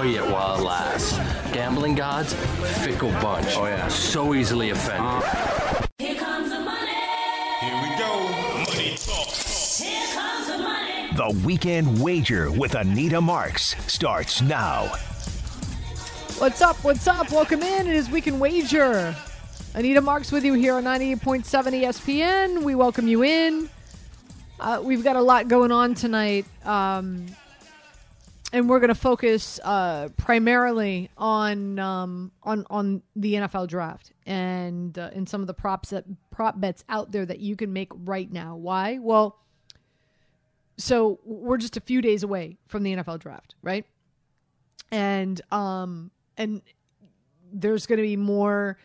it while it lasts. Gambling gods, fickle bunch. Oh, yeah. So easily offended. Here comes the money. Here we go. Money talk. Here comes the money. The Weekend Wager with Anita Marks starts now. What's up? What's up? Welcome in. It is Weekend Wager. Anita Marks with you here on 98.7 ESPN. We welcome you in. We've got a lot going on tonight, and we're going to focus primarily on the NFL draft and some of the prop bets out there that you can make right now. Why? Well, so we're just a few days away from the NFL draft, right? And there's going to be more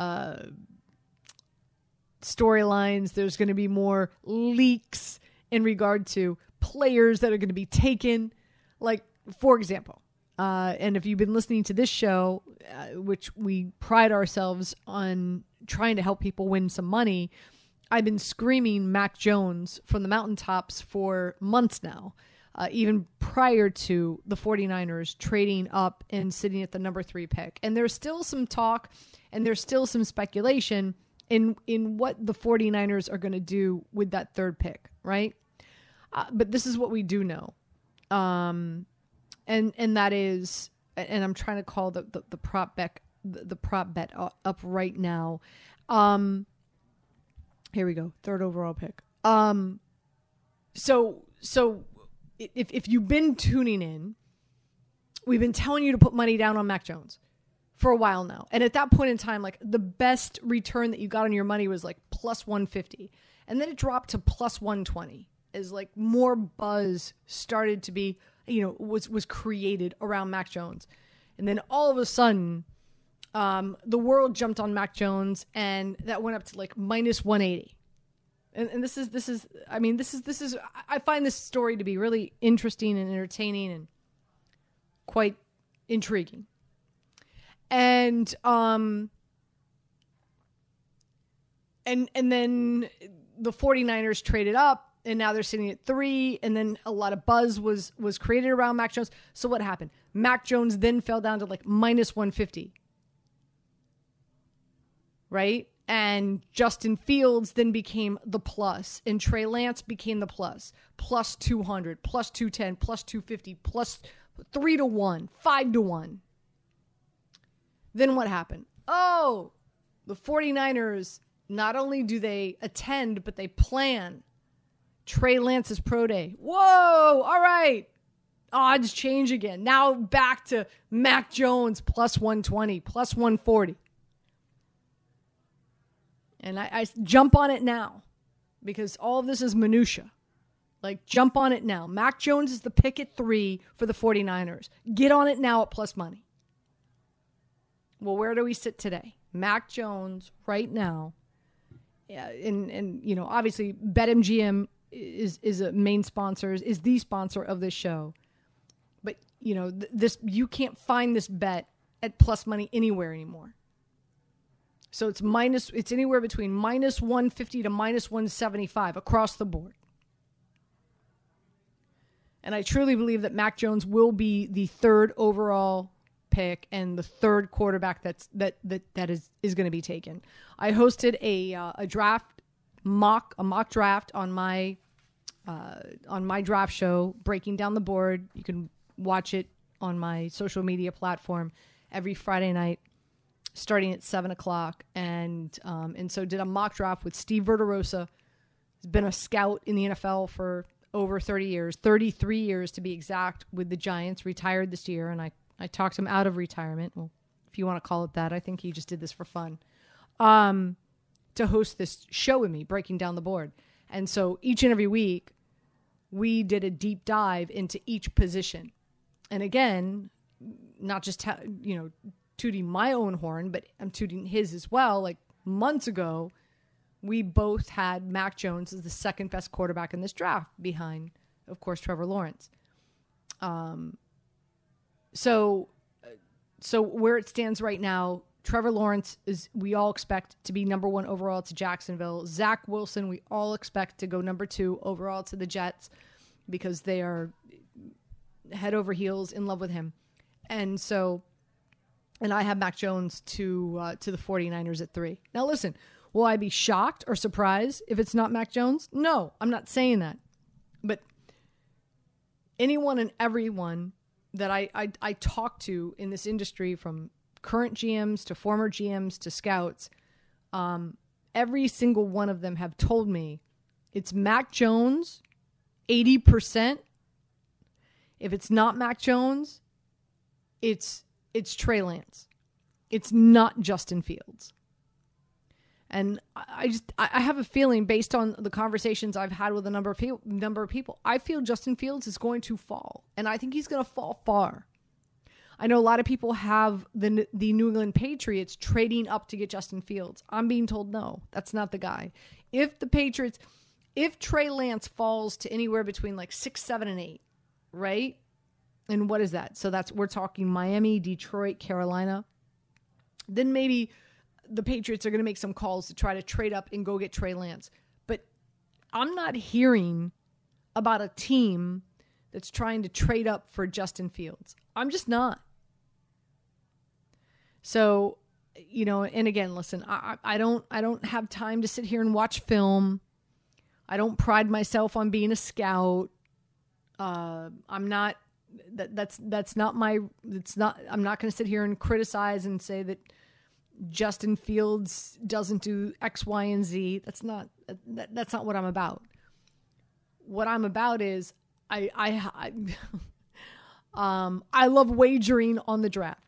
storylines. There's going to be more leaks in regard to players that are going to be taken. Like, for example, and if you've been listening to this show, which we pride ourselves on trying to help people win some money, I've been screaming Mac Jones from the mountaintops for months now. Even prior to the 49ers trading up and sitting at the number 3 pick. And there's still some talk and there's still some speculation in what the 49ers are going to do with that 3rd pick, right? But this is what we do know. And that is, and I'm trying to call the prop bet up right now. Here we go. 3rd overall pick. So if you've been tuning in, we've been telling you to put money down on Mac Jones for a while now. And at that point in time, like, the best return that you got on your money was like plus 150. And then it dropped to plus 120 as like more buzz started to be, was created around Mac Jones. And then all of a sudden, the world jumped on Mac Jones and that went up to like minus 180. And this is I find this story to be really interesting and entertaining and quite intriguing. And then the 49ers traded up and now they're sitting at 3, and then a lot of buzz was created around Mac Jones. So what happened? Mac Jones then fell down to like minus 150. Right? And Justin Fields then became the plus, and Trey Lance became the plus 200, plus 210, plus 250, plus 3-1, 5-1. Then what happened? Oh, the 49ers, not only do they attend, but they plan Trey Lance's pro day. Whoa, all right. Odds change again. Now back to Mac Jones, plus 120, plus 140. And I jump on it now because all of this is minutia. Like, jump on it now. Mac Jones is the pick at 3 for the 49ers. Get on it now at plus money. Well, where do we sit today? Mac Jones right now. Yeah, and obviously BetMGM is a main sponsor, is the sponsor of this show. But, this you can't find this bet at plus money anywhere anymore. So it's anywhere between minus 150 to minus 175 across the board. And I truly believe that Mac Jones will be the 3rd overall pick and the 3rd quarterback that is going to be taken. I hosted a mock draft on my draft show, Breaking Down the Board. You can watch it on my social media platform every Friday night, starting at 7:00, and so did a mock draft with Steve Verderosa. He's been a scout in the NFL for over 30 years, 33 years to be exact, with the Giants. Retired this year, and I talked him out of retirement. Well, if you want to call it that, I think he just did this for fun. To host this show with me, Breaking Down the Board. And so each and every week, we did a deep dive into each position. And again, not just tooting my own horn, but I'm tooting his as well. Like, months ago, we both had Mac Jones as the 2nd best quarterback in this draft, behind, of course, Trevor Lawrence. So where it stands right now, Trevor Lawrence we all expect to be number 1 overall to Jacksonville. Zach Wilson, we all expect to go number 2 overall to the Jets because they are head over heels in love with him. And so, and I have Mac Jones to the 49ers at 3. Now listen, will I be shocked or surprised if it's not Mac Jones? No, I'm not saying that. But anyone and everyone that I talk to in this industry, from current GMs to former GMs to scouts, every single one of them have told me it's Mac Jones 80%. If it's not Mac Jones, it's Trey Lance. It's not Justin Fields. And I have a feeling, based on the conversations I've had with a number of people, I feel Justin Fields is going to fall, and I think he's going to fall far. I know a lot of people have the New England Patriots trading up to get Justin Fields. I'm being told no, that's not the guy. If Trey Lance falls to anywhere between like 6, 7, and 8, right? And what is that? So we're talking Miami, Detroit, Carolina. Then maybe the Patriots are going to make some calls to try to trade up and go get Trey Lance. But I'm not hearing about a team that's trying to trade up for Justin Fields. I'm just not. So, and again, listen, I don't have time to sit here and watch film. I don't pride myself on being a scout. I'm not, that's not my, I'm not going to sit here and criticize and say that Justin Fields doesn't do X, Y, and Z. That's not what I'm about. What I'm about is I love wagering on the draft.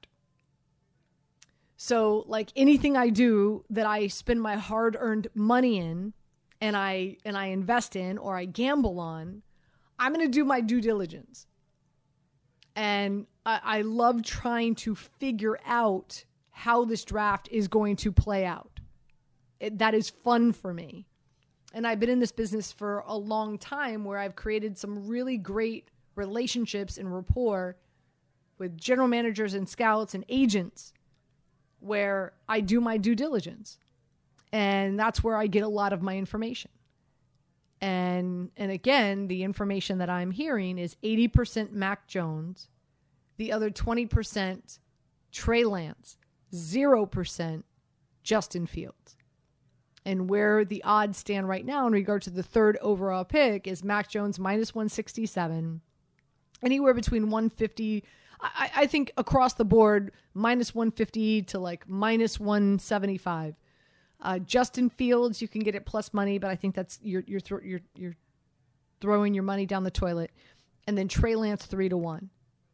So like anything I do that I spend my hard-earned money in and I invest in or I gamble on, I'm going to do my due diligence. And I love trying to figure out how this draft is going to play out. That is fun for me. And I've been in this business for a long time, where I've created some really great relationships and rapport with general managers and scouts and agents, where I do my due diligence. And that's where I get a lot of my information. And again, the information that I'm hearing is 80% Mac Jones, the other 20% Trey Lance, 0% Justin Fields. And where the odds stand right now in regard to the third overall pick is Mac Jones minus 167, anywhere between 150. I think across the board, minus 150 to like minus 175. Justin Fields, you can get it plus money, but I think that's you're throwing your money down the toilet. And then Trey Lance 3-1.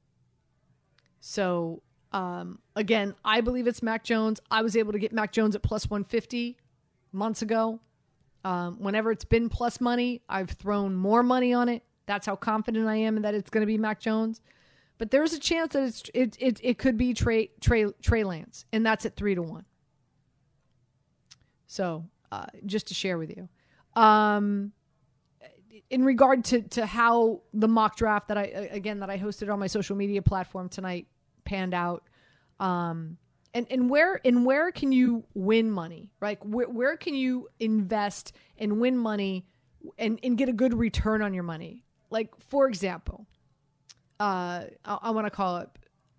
So again, I believe it's Mac Jones. I was able to get Mac Jones at plus 150 months ago. Whenever it's been plus money, I've thrown more money on it. That's how confident I am that it's going to be Mac Jones. But there's a chance that it could be Trey Lance, and that's at 3-1. So just to share with you, in regard to how the mock draft that I hosted on my social media platform tonight panned out, and where can you win money, right? Where can you invest and win money and get a good return on your money? Like, for example, I want to call it.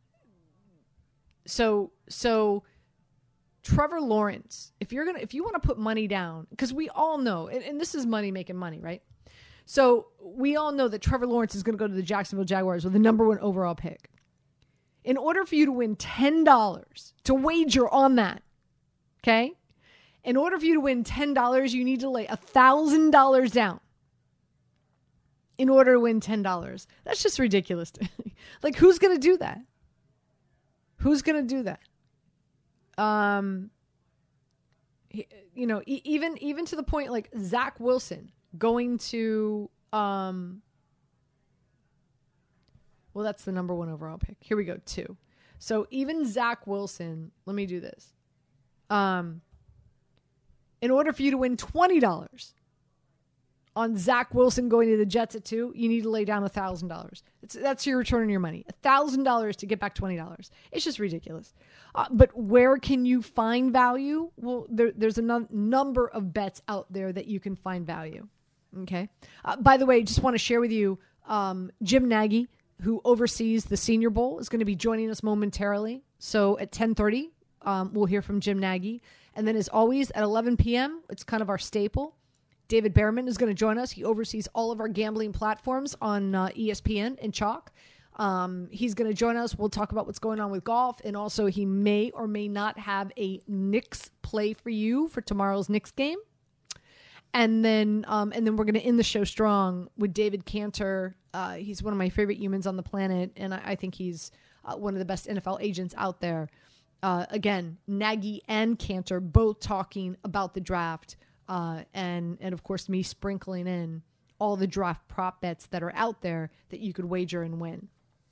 So Trevor Lawrence, if you want to put money down, because we all know, and this is money making money, right? So we all know that Trevor Lawrence is going to go to the Jacksonville Jaguars with the number 1 overall pick. In order for you to win $10 to wager on that, okay? In order for you to win $10, you need to lay $1,000 down in order to win $10. That's just ridiculous. Like, who's going to do that? Who's going to do that? Even to the point like Zach Wilson going to, well, that's the number 1 overall pick. Here we go, 2. So even Zach Wilson, let me do this. In order for you to win $20 on Zach Wilson going to the Jets at 2, you need to lay down $1,000. That's your return on your money. $1,000 to get back $20. It's just ridiculous. But where can you find value? Well, there's a number of bets out there that you can find value. Okay. By the way, just want to share with you, Jim Nagy who oversees the Senior Bowl, is going to be joining us momentarily. So at 10:30, we'll hear from Jim Nagy. And then as always, at 11 p.m., it's kind of our staple. David Behrman is going to join us. He oversees all of our gambling platforms on ESPN and Chalk. He's going to join us. We'll talk about what's going on with golf. And also he may or may not have a Knicks play for you for tomorrow's Knicks game. And then we're going to end the show strong with David Cantor. He's one of my favorite humans on the planet. And I think he's one of the best NFL agents out there. Again, Nagy and Cantor both talking about the draft. And of course me sprinkling in all the draft prop bets that are out there that you could wager and win.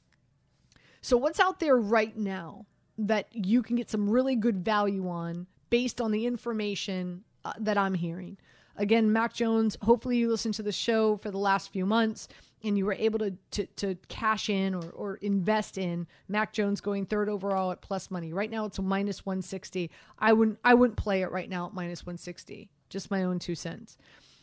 So what's out there right now that you can get some really good value on based on the information that I'm hearing? Again, Mac Jones, hopefully you listened to the show for the last few months and you were able to cash in or invest in Mac Jones going third overall at plus money. Right now it's a minus 160. I wouldn't play it right now at minus 160. Just my own 2 cents.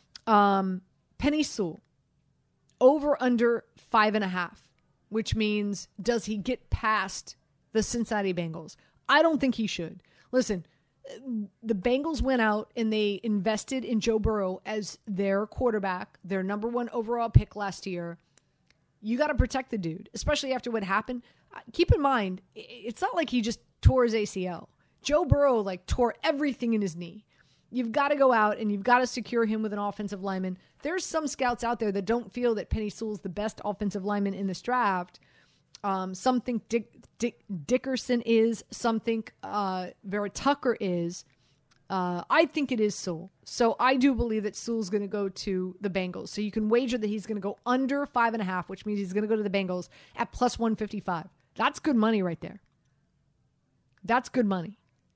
Penny Sewell, over under 5.5, which means does he get past the Cincinnati Bengals? I don't think he should. Listen, the Bengals went out and they invested in Joe Burrow as their quarterback, their number 1 overall pick last year. You got to protect the dude, especially after what happened. Keep in mind, it's not like he just tore his ACL. Joe Burrow tore everything in his knee. You've got to go out and you've got to secure him with an offensive lineman. There's some scouts out there that don't feel that Penny Sewell's the best offensive lineman in this draft. Some think Dickerson is. Some think Vera Tucker is. I think it is Sewell. So I do believe that Sewell's going to go to the Bengals. So you can wager that he's going to go under 5.5, which means he's going to go to the Bengals at plus 155. That's good money right there. That's good money.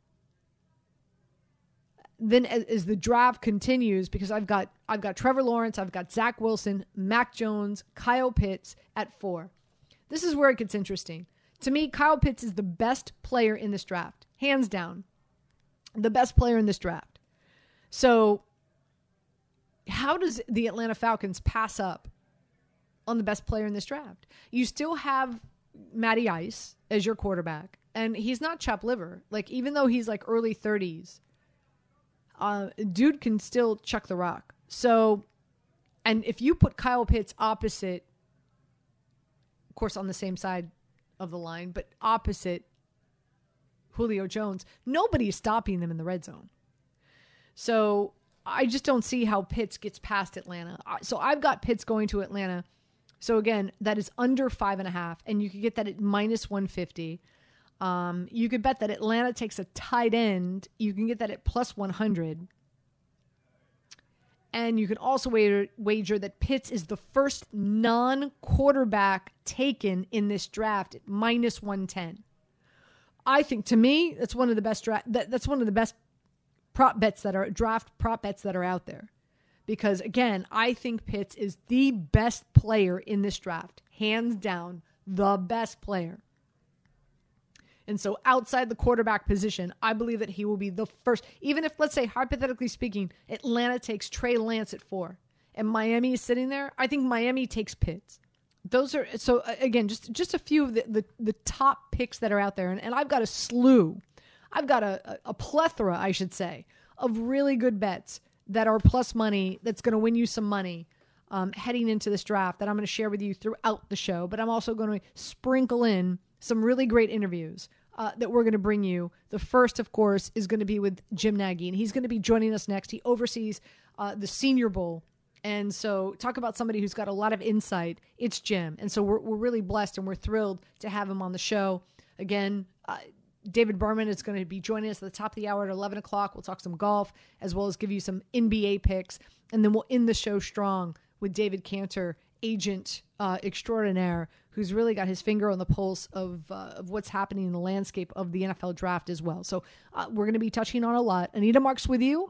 Then as the draft continues, because I've got Trevor Lawrence, I've got Zach Wilson, Mac Jones, Kyle Pitts at 4. This is where it gets interesting. To me, Kyle Pitts is the best player in this draft. Hands down. The best player in this draft. So how does the Atlanta Falcons pass up on the best player in this draft? You still have Matty Ice as your quarterback, and he's not chopped liver. Even though he's early 30s, dude can still chuck the rock. So, and if you put Kyle Pitts opposite, of course on the same side of the line, but opposite Julio Jones, nobody is stopping them in the red zone. So I just don't see how Pitts gets past Atlanta. So I've got Pitts going to Atlanta. So again, that is under 5.5, and you can get that at minus 150. You could bet that Atlanta takes a tight end. You can get that at plus 100. And you can also wager that Pitts is the first non-quarterback taken in this draft at minus 110. I think, to me, that's one of the best that's one of the best draft prop bets that are out there. Because again, I think Pitts is the best player in this draft, hands down, the best player. And so outside the quarterback position, I believe that he will be the first. Even if, let's say, hypothetically speaking, Atlanta takes Trey Lance at 4 and Miami is sitting there, I think Miami takes Pitts. Those are, so again, just a few of the top picks that are out there. And I've got a slew. I've got a plethora, I should say, of really good bets that are plus money that's going to win you some money heading into this draft that I'm going to share with you throughout the show. But I'm also going to sprinkle in some really great interviews that we're going to bring you. The first, of course, is going to be with Jim Nagy, and he's going to be joining us next. He oversees the Senior Bowl. And so talk about somebody who's got a lot of insight. It's Jim. And so we're really blessed and we're thrilled to have him on the show. Again, David Berman is going to be joining us at the top of the hour at 11 o'clock. We'll talk some golf as well as give you some NBA picks. And then we'll end the show strong with David Cantor, agent extraordinaire, who's really got his finger on the pulse of what's happening in the landscape of the NFL draft as well. So we're going to be touching on a lot. Anita Marks with you.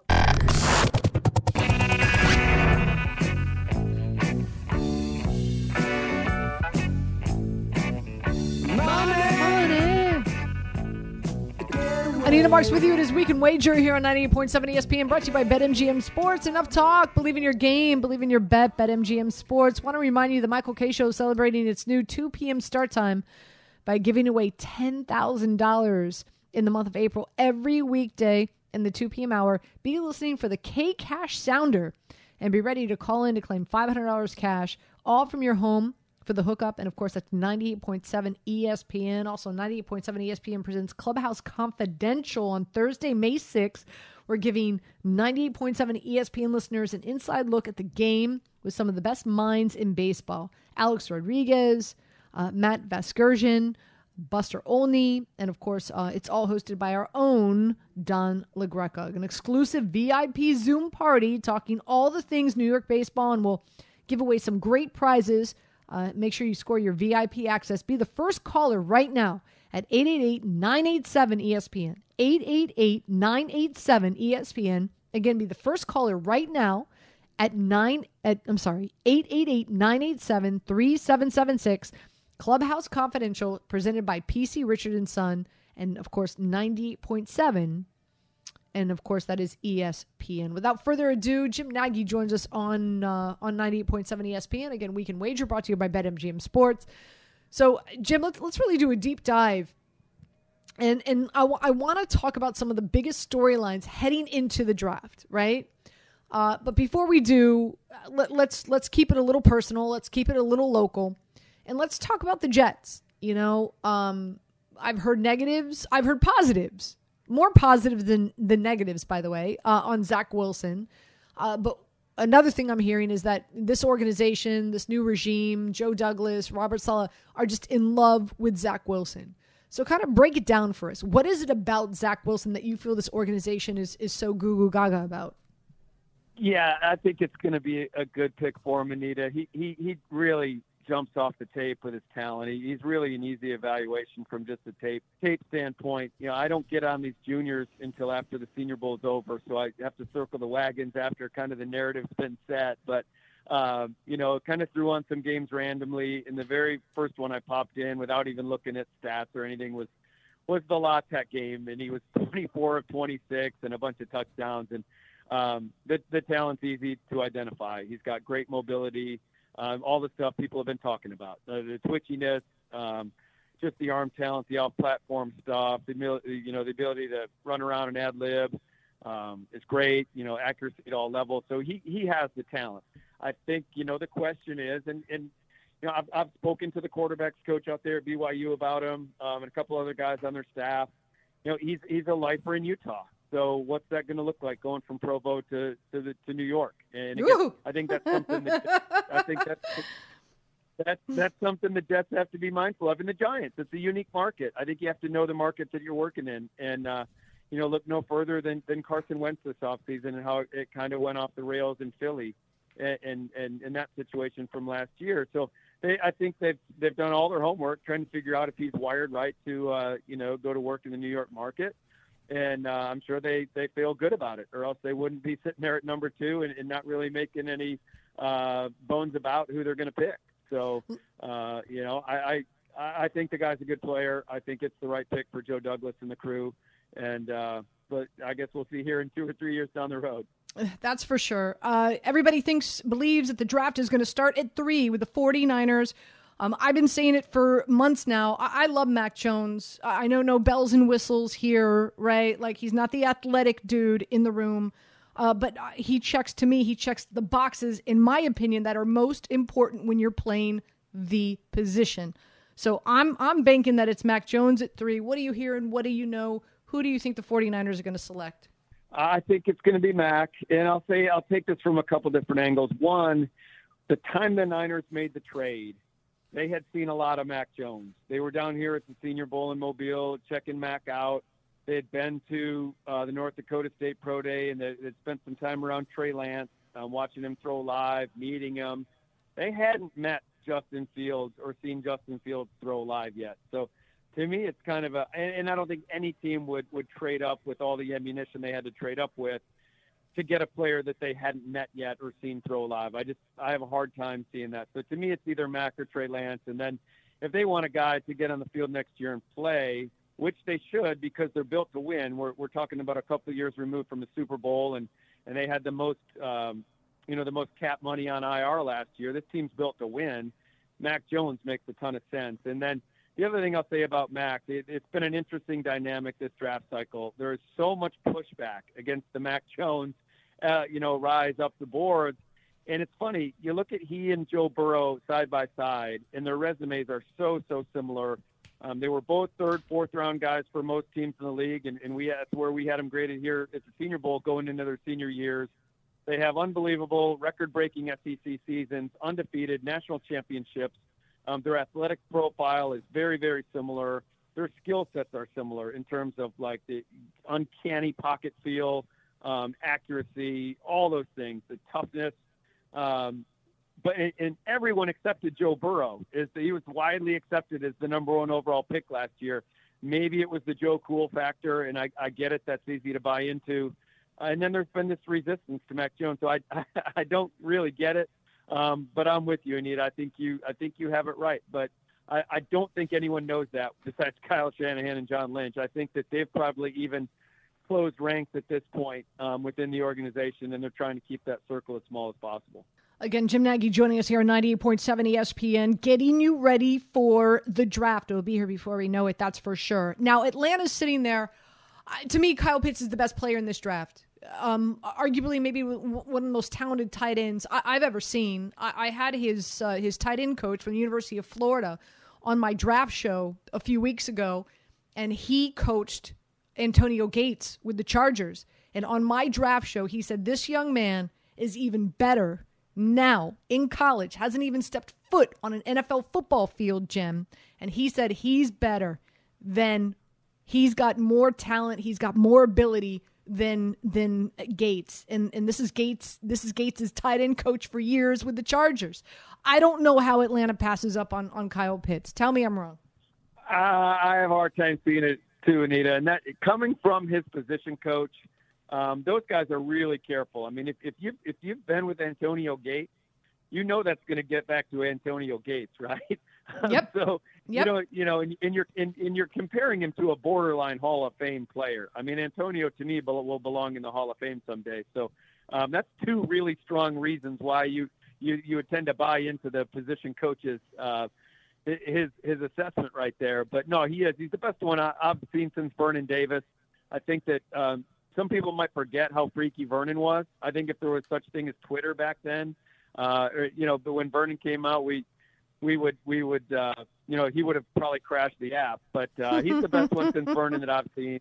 Anita Marks with you. It is Week in Wager here on 98.7 ESPN, brought to you by BetMGM Sports. Enough talk. Believe in your game. Believe in your bet. BetMGM Sports. Want to remind you the Michael K. Show is celebrating its new 2 p.m. start time by giving away $10,000 in the month of April every weekday in the 2 p.m. hour. Be listening for the K Cash Sounder and be ready to call in to claim $500 cash, all from your home for the hookup. And of course, that's 98.7 ESPN. Also, 98.7 ESPN presents Clubhouse Confidential on Thursday, May 6th. We're giving 98.7 ESPN listeners an inside look at the game with some of the best minds in baseball. Alex Rodriguez, Matt Vasgersian, Buster Olney, and of course, it's all hosted by our own Don LaGreca. An exclusive VIP Zoom party talking all the things New York baseball, and we'll give away some great prizes. Make sure you score your VIP access. Be the first caller right now at 888-987-ESPN. 888-987-ESPN. Again, be the first caller right now at 888-987-3776. Clubhouse Confidential, presented by PC Richard & Son, and of course 98.7, and of course that is ESPN. Without further ado, Jim Nagy joins us on 98.7 ESPN. Again, Week in Wager, brought to you by BetMGM Sports. So, Jim, let's really do a deep dive, and I want to talk about some of the biggest storylines heading into the draft, right? But before we do, let's keep it a little personal. Let's keep it a little local. And let's talk about the Jets. You know, I've heard negatives. I've heard positives. More positives than the negatives, by the way, on Zach Wilson. But another thing I'm hearing is that this organization, this new regime, Joe Douglas, Robert Saleh, are just in love with Zach Wilson. So kind of break it down for us. What is it about Zach Wilson that you feel this organization is so goo-goo gaga about? Yeah, I think it's going to be a good pick for him, Anita. He really jumps off the tape with his talent. He's really an easy evaluation from just a tape standpoint. You know, I don't get on these juniors until after the Senior Bowl is over, so I have to circle the wagons after kind of the narrative's been set. But, you know, kind of threw on some games randomly. In the very first one I popped in without even looking at stats or anything was the La Tech game, and he was 24 of 26 and a bunch of touchdowns. And the talent's easy to identify. He's got great mobility. All the stuff people have been talking about, the twitchiness, just the arm talent, the off-platform stuff, the ability to run around and ad-lib is great, accuracy at all levels. So he has the talent. I think, the question is, and I've spoken to the quarterbacks coach out there at BYU about him and a couple other guys on their staff. He's a lifer in Utah. So what's that going to look like going from Provo to New York? And again, I think that's something that's something the Jets have to be mindful of. And the Giants, it's a unique market. I think you have to know the market that you're working in, and look no further than Carson Wentz this offseason and how it kind of went off the rails in Philly, and in that situation from last year. So I think they've done all their homework trying to figure out if he's wired right to go to work in the New York market. And I'm sure they feel good about it, or else they wouldn't be sitting there at number 2 and not really making any bones about who they're going to pick. So, I think the guy's a good player. I think it's the right pick for Joe Douglas and the crew. And but I guess we'll see here in 2 or 3 years down the road. That's for sure. Everybody believes that the draft is going to start at 3 with the 49ers. I've been saying it for months now. I love Mac Jones. I know no bells and whistles here, right? Like, he's not the athletic dude in the room. But he checks the boxes, in my opinion, that are most important when you're playing the position. So I'm banking that it's Mac Jones at 3. What do you hear and what do you know? Who do you think the 49ers are going to select? I think it's going to be Mac. And I'll take this from a couple different angles. One, the time the Niners made the trade, they had seen a lot of Mac Jones. They were down here at the Senior Bowl in Mobile checking Mac out. They had been to the North Dakota State Pro Day, and they'd spent some time around Trey Lance, watching him throw live, meeting him. They hadn't met Justin Fields or seen Justin Fields throw live yet. So to me, it's kind of and I don't think any team would trade up with all the ammunition they had to trade up with to get a player that they hadn't met yet or seen throw live. I have a hard time seeing that. So to me, it's either Mac or Trey Lance. And then if they want a guy to get on the field next year and play, which they should because they're built to win. We're talking about a couple of years removed from the Super Bowl, and they had the most the most cap money on IR last year. This team's built to win. Mac Jones makes a ton of sense. And then the other thing I'll say about Mac, it's been an interesting dynamic this draft cycle. There is so much pushback against the Mac Jones, rise up the boards. And it's funny, you look at he and Joe Burrow side by side, and their resumes are so similar. They were both third, fourth round guys for most teams in the league, and that's where we had them graded here at the Senior Bowl going into their senior years. They have unbelievable, record-breaking SEC seasons, undefeated national championships. Their athletic profile is very, very similar. Their skill sets are similar in terms of like the uncanny pocket feel, accuracy, all those things, the toughness. But everyone accepted Joe Burrow. He was widely accepted as the number one overall pick last year. Maybe it was the Joe Cool factor, and I get it. That's easy to buy into. And then there's been this resistance to Mac Jones, so I don't really get it. But I'm with you, Anita. I think you have it right. But I don't think anyone knows that besides Kyle Shanahan and John Lynch. I think that they've probably even closed ranks at this point within the organization, and they're trying to keep that circle as small as possible. Again, Jim Nagy joining us here on 98.7 ESPN, getting you ready for the draft. It'll be here before we know it, that's for sure. Now, Atlanta's sitting there. To me, Kyle Pitts is the best player in this draft. Arguably maybe one of the most talented tight ends I've ever seen. I had his tight end coach from the University of Florida on my draft show a few weeks ago, and he coached Antonio Gates with the Chargers. And on my draft show, he said this young man is even better now in college, hasn't even stepped foot on an NFL football field, Jim. And he said he's better than, he's got more talent, he's got more ability than Gates. And this is Gates' tight end coach for years with the Chargers. I don't know how Atlanta passes up on Kyle Pitts. Tell me I'm wrong. I have a hard time seeing it too, Anita. And that coming from his position coach, those guys are really careful. I mean, if you've been with Antonio Gates, you know that's going to get back to Antonio Gates, right? Yep. So yep. And you're comparing him to a borderline Hall of Fame player. I mean, Antonio to me will belong in the Hall of Fame someday. So that's two really strong reasons why you would tend to buy into the position coach's his assessment right there. But no, he's the best one I've seen since Vernon Davis. I think that some people might forget how freaky Vernon was. I think if there was such thing as Twitter back then, but when Vernon came out, we would he would have probably crashed the app. But he's the best one since Vernon that I've seen.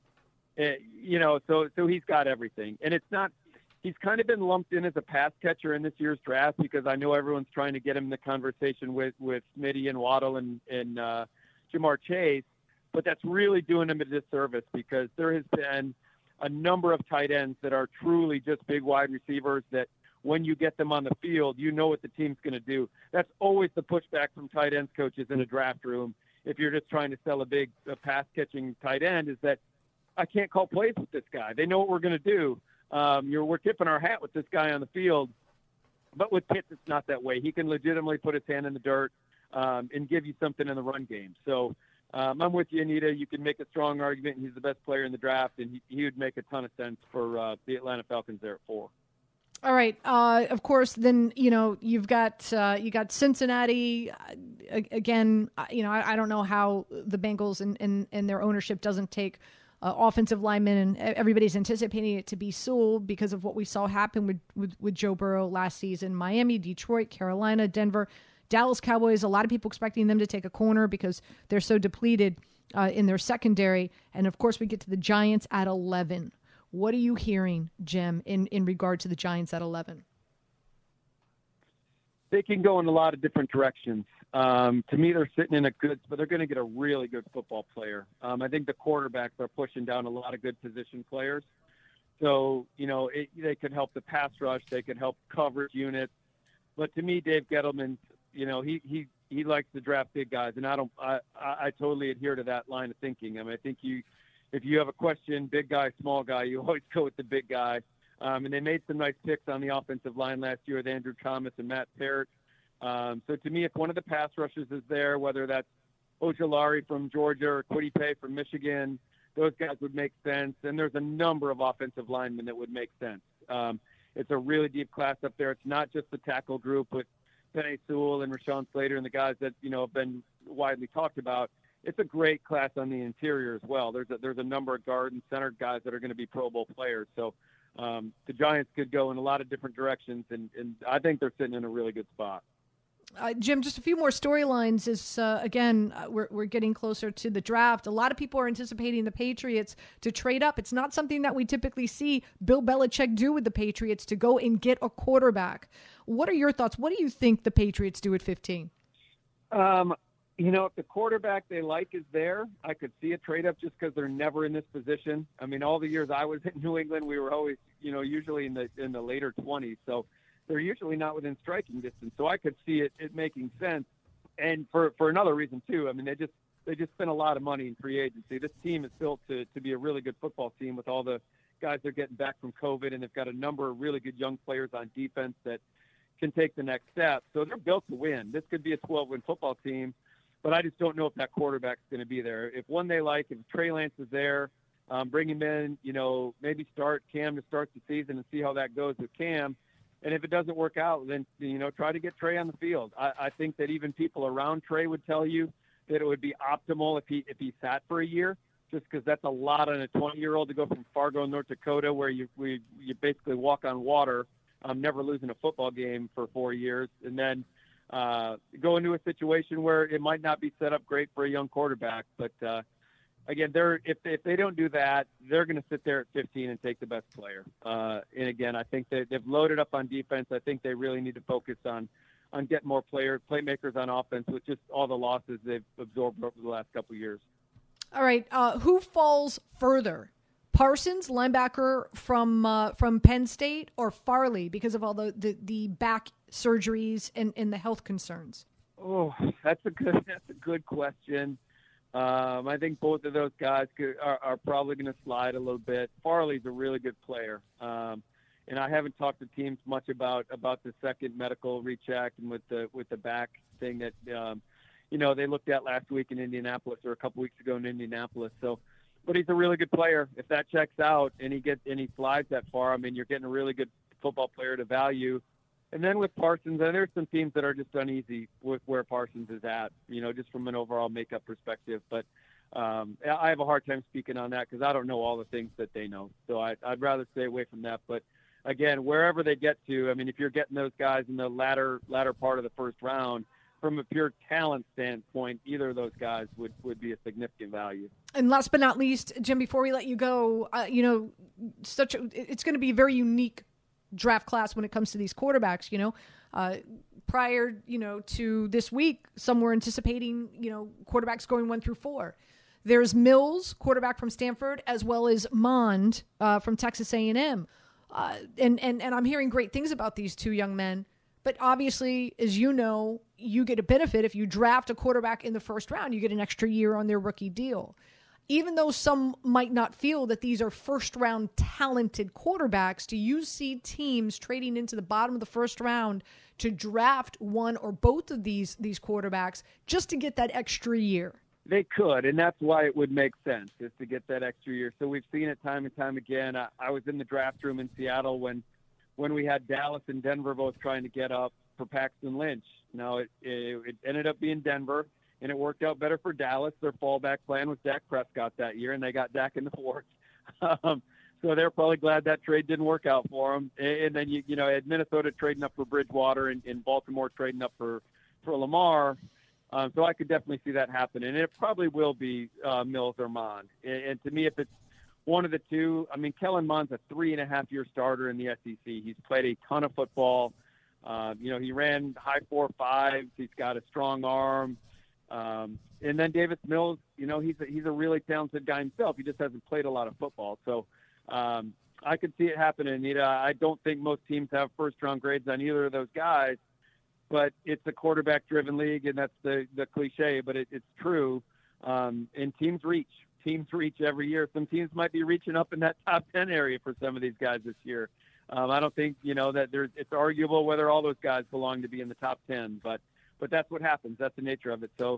So he's got everything, and it's not. He's kind of been lumped in as a pass catcher in this year's draft because I know everyone's trying to get him in the conversation with Smitty and Waddle and Jamar Chase, but that's really doing him a disservice because there has been a number of tight ends that are truly just big wide receivers that when you get them on the field, you know what the team's going to do. That's always the pushback from tight ends coaches in a draft room. If you're just trying to sell a pass catching tight end, is that I can't call plays with this guy. They know what we're going to do. We're tipping our hat with this guy on the field, but with Pitts, it's not that way. He can legitimately put his hand in the dirt and give you something in the run game. So I'm with you, Anita. You can make a strong argument. He's the best player in the draft, and he would make a ton of sense for the Atlanta Falcons there at 4. All right. Of course, then you've got Cincinnati again. I don't know how the Bengals and their ownership doesn't take offensive linemen, and everybody's anticipating it to be Sewell because of what we saw happen with Joe Burrow last season. Miami, Detroit, Carolina, Denver, Dallas Cowboys. A lot of people expecting them to take a corner because they're so depleted in their secondary. And of course, we get to the Giants at 11. What are you hearing, Jim, in regard to the Giants at 11? They can go in a lot of different directions. To me, they're sitting in a good, but they're going to get a really good football player. I think the quarterbacks are pushing down a lot of good position players. So, they could help the pass rush. They could help coverage units. But to me, Dave Gettleman, he likes to draft big guys, and I totally adhere to that line of thinking. I mean, I think if you have a question, big guy, small guy, you always go with the big guy. And they made some nice picks on the offensive line last year with Andrew Thomas and Matt Parrott. So to me, if one of the pass rushers is there, whether that's Ojulari from Georgia or Quiddy from Michigan. Those guys would make sense. And there's a number of offensive linemen that would make sense. It's a really deep class up there. It's not just the tackle group with Penei Sewell and Rashawn Slater and the guys that, have been widely talked about. It's a great class on the interior as well. There's a number of guard and center guys that are going to be Pro Bowl players. So the Giants could go in a lot of different directions, and I think they're sitting in a really good spot. Jim, just a few more storylines is, again, we're getting closer to the draft. A lot of people are anticipating the Patriots to trade up. It's not something that we typically see Bill Belichick do with the Patriots, to go and get a quarterback. What are your thoughts? What do you think the Patriots do at 15? If the quarterback they like is there, I could see a trade up just because they're never in this position. I mean, all the years I was in New England, we were always, usually in the later 20s. So they're usually not within striking distance. So I could see it making sense. And for another reason too, I mean, they just spent a lot of money in free agency. This team is built to be a really good football team with all the guys they're getting back from COVID, and they've got a number of really good young players on defense that can take the next step. So they're built to win. This could be a 12-win football team, but I just don't know if that quarterback's going to be there. If one they like, if Trey Lance is there, bring him in, maybe start Cam to start the season and see how that goes with Cam. And if it doesn't work out, then, try to get Trey on the field. I think that even people around Trey would tell you that it would be optimal if he sat for a year, just because that's a lot on a 20-year-old to go from Fargo, North Dakota, where you basically walk on water, never losing a football game for 4 years, and then go into a situation where it might not be set up great for a young quarterback. But again, if they don't do that, they're going to sit there at 15 and take the best player. And again, I think they've loaded up on defense. I think they really need to focus on getting more playmakers on offense with just all the losses they've absorbed over the last couple of years. All right, who falls further? Parsons, linebacker from Penn State, or Farley because of all the back surgeries and the health concerns? Oh, that's a good question. I think both of those guys are probably going to slide a little bit. Farley's a really good player. And I haven't talked to teams much about the second medical recheck and with the back thing that, they looked at last week in Indianapolis, or a couple weeks ago in Indianapolis. So, but he's a really good player. If that checks out and he slides that far, I mean, you're getting a really good football player to value. And then with Parsons, and there's some teams that are just uneasy with where Parsons is at, just from an overall makeup perspective. But I have a hard time speaking on that because I don't know all the things that they know. So I'd rather stay away from that. But again, wherever they get to, I mean, if you're getting those guys in the latter part of the first round, from a pure talent standpoint, either of those guys would be a significant value. And last but not least, Jim, before we let you go, it's going to be a very unique draft class when it comes to these quarterbacks. Prior to this week, some were anticipating quarterbacks going 1 through 4. There's Mills, quarterback from Stanford, as well as Mond from Texas A&M, and I'm hearing great things about these two young men. But obviously, as you know, you get a benefit if you draft a quarterback in the first round. You get an extra year on their rookie deal. Even though some might not feel that these are first-round talented quarterbacks, do you see teams trading into the bottom of the first round to draft one or both of these quarterbacks just to get that extra year? They could, and that's why it would make sense, is to get that extra year. So we've seen it time and time again. I was in the draft room in Seattle when we had Dallas and Denver both trying to get up for Paxton Lynch. Now, it ended up being Denver, and it worked out better for Dallas. Their fallback plan was Dak Prescott that year, and they got Dak in the fourth. So they're probably glad that trade didn't work out for them. And then, had Minnesota trading up for Bridgewater and Baltimore trading up for Lamar. So I could definitely see that happen. And it probably will be Mills or Mond. And to me, if it's one of the two, I mean, Kellen Mond's a 3.5-year starter in the SEC. He's played a ton of football. He ran high 4.5s. He's got a strong arm. And then Davis Mills, he's a really talented guy himself. He just hasn't played a lot of football. So I could see it happening, Anita. I don't think most teams have first-round grades on either of those guys, but it's a quarterback-driven league, and that's the cliche, but it's true. And teams reach every year. Some teams might be reaching up in that top 10 area for some of these guys this year. I don't think, that it's arguable whether all those guys belong to be in the top 10, but that's what happens. That's the nature of it. So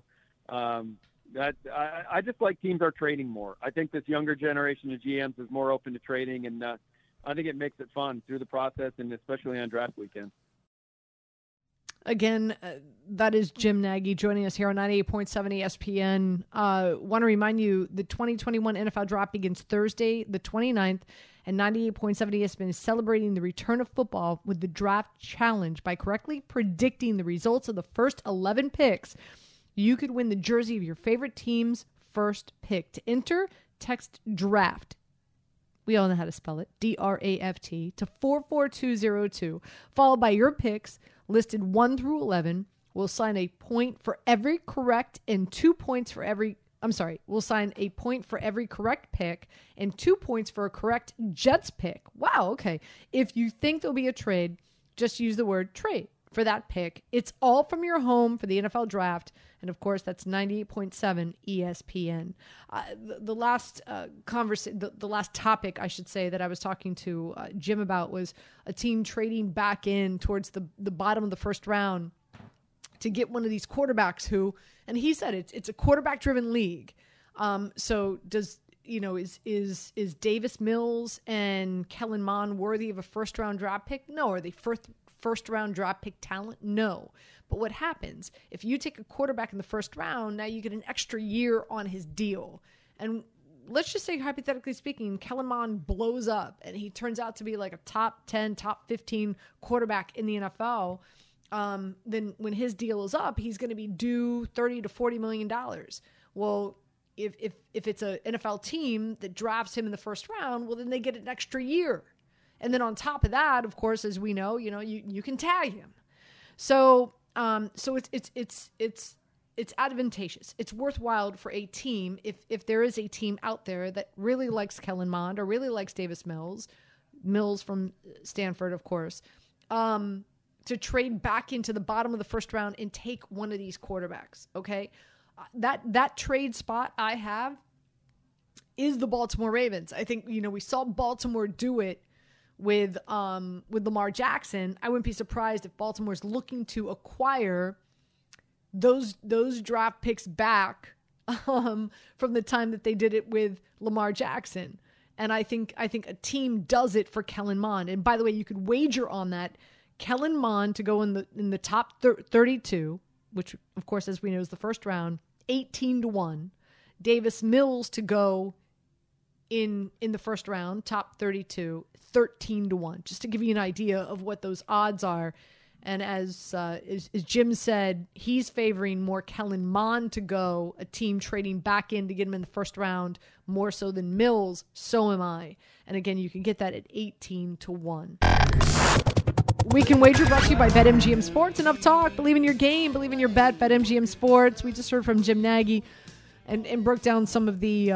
I just like teams are trading more. I think this younger generation of GMs is more open to trading, and I think it makes it fun through the process, and especially on draft weekend. Again, that is Jim Nagy joining us here on 98.7 ESPN. Want to remind you, the 2021 NFL Draft begins Thursday, the 29th, and 98.7 ESPN is celebrating the return of football with the Draft Challenge. By correctly predicting the results of the first 11 picks, you could win the jersey of your favorite team's first pick. To enter, text DRAFT. We all know how to spell it. DRAFT to 44202, followed by your picks listed 1 through 11. We'll sign a point for every correct and 2 points for every. We'll sign a point for every correct pick and 2 points for a correct Jets pick. Wow. Okay. If you think there'll be a trade, just use the word trade for that pick. It's all from your home for the NFL Draft. And of course, that's 98.7 ESPN. The last the last topic, I should say, that I was talking to Jim about was a team trading back in towards the bottom of the first round to get one of these quarterbacks who, and he said it's a quarterback driven league. So does, is Davis Mills and Kellen Mond worthy of a first round draft pick? No. Are they first round draft pick talent? No. But what happens if you take a quarterback in the first round? Now you get an extra year on his deal. And let's just say, hypothetically speaking, Kellen Mond blows up and he turns out to be like a top 10, top 15 quarterback in the NFL. Then when his deal is up, he's going to be due $30 to $40 million. Well, if it's an NFL team that drafts him in the first round, well, then they get an extra year. And then on top of that, of course, as we know, you can tag him. So it's advantageous. It's worthwhile for a team, if there is a team out there that really likes Kellen Mond or really likes Davis Mills from Stanford, of course, to trade back into the bottom of the first round and take one of these quarterbacks. Okay, that trade spot I have is the Baltimore Ravens. I think we saw Baltimore do it with Lamar Jackson. I wouldn't be surprised if Baltimore's looking to acquire those draft picks back from the time that they did it with Lamar Jackson. And I think a team does it for Kellen Mond. And by the way, you could wager on that. Kellen Mond to go in the top 32, which of course, as we know, is the first round, 18-1. Davis Mills to go in the first round, top 32, 13-1, just to give you an idea of what those odds are. And as Jim said, he's favoring more Kellen Mond to go, a team trading back in to get him in the first round, more so than Mills. So am I. And again, you can get that at 18-1. Weekend Wager brought to you by BetMGM Sports. Enough talk. Believe in your game. Believe in your bet. BetMGM Sports. We just heard from Jim Nagy and broke down some of the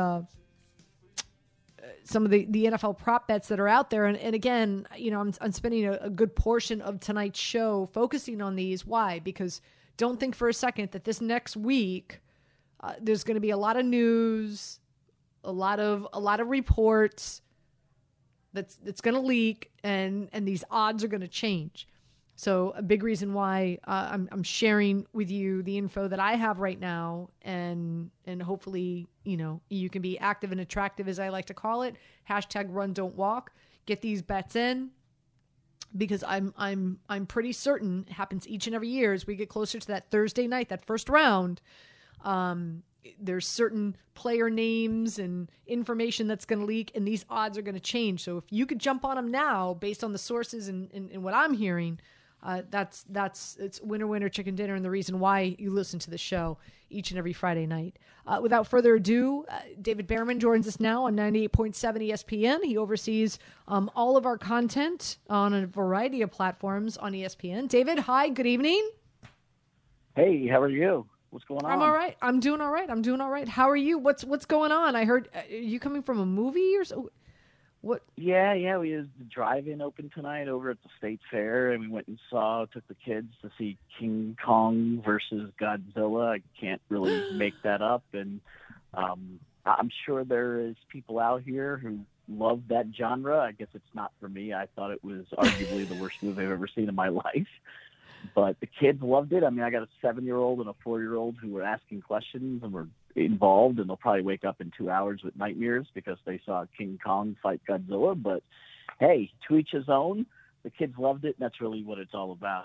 NFL prop bets that are out there. And again, I'm spending a good portion of tonight's show focusing on these. Why? Because don't think for a second that this next week there's going to be a lot of news, a lot of reports that's going to leak, and these odds are going to change. So a big reason why I'm sharing with you the info that I have right now, and hopefully, you can be active and attractive, as I like to call it. # run, don't walk. Get these bets in, because I'm pretty certain it happens each and every year as we get closer to that Thursday night, that first round. There's certain player names and information that's going to leak, and these odds are going to change. So if you could jump on them now, based on the sources and what I'm hearing, it's winner, chicken dinner, and the reason why you listen to the show each and every Friday night. Without further ado, David Behrman joins us now on 98.7 ESPN. He oversees all of our content on a variety of platforms on ESPN. David, hi, good evening. Hey, how are you? What's going on? I'm all right. I'm doing all right. How are you? What's going on? I heard are you coming from a movie or so? What? Yeah. We had the drive-in open tonight over at the State Fair, and we went and took the kids to see King Kong versus Godzilla. I can't really make that up, and I'm sure there is people out here who love that genre. I guess it's not for me. I thought it was arguably the worst movie I've ever seen in my life. But the kids loved it. I mean, I got a 7-year-old and a 4-year-old who were asking questions and were involved, and they'll probably wake up in 2 hours with nightmares because they saw King Kong fight Godzilla. But hey, to each his own. The kids loved it, and that's really what it's all about.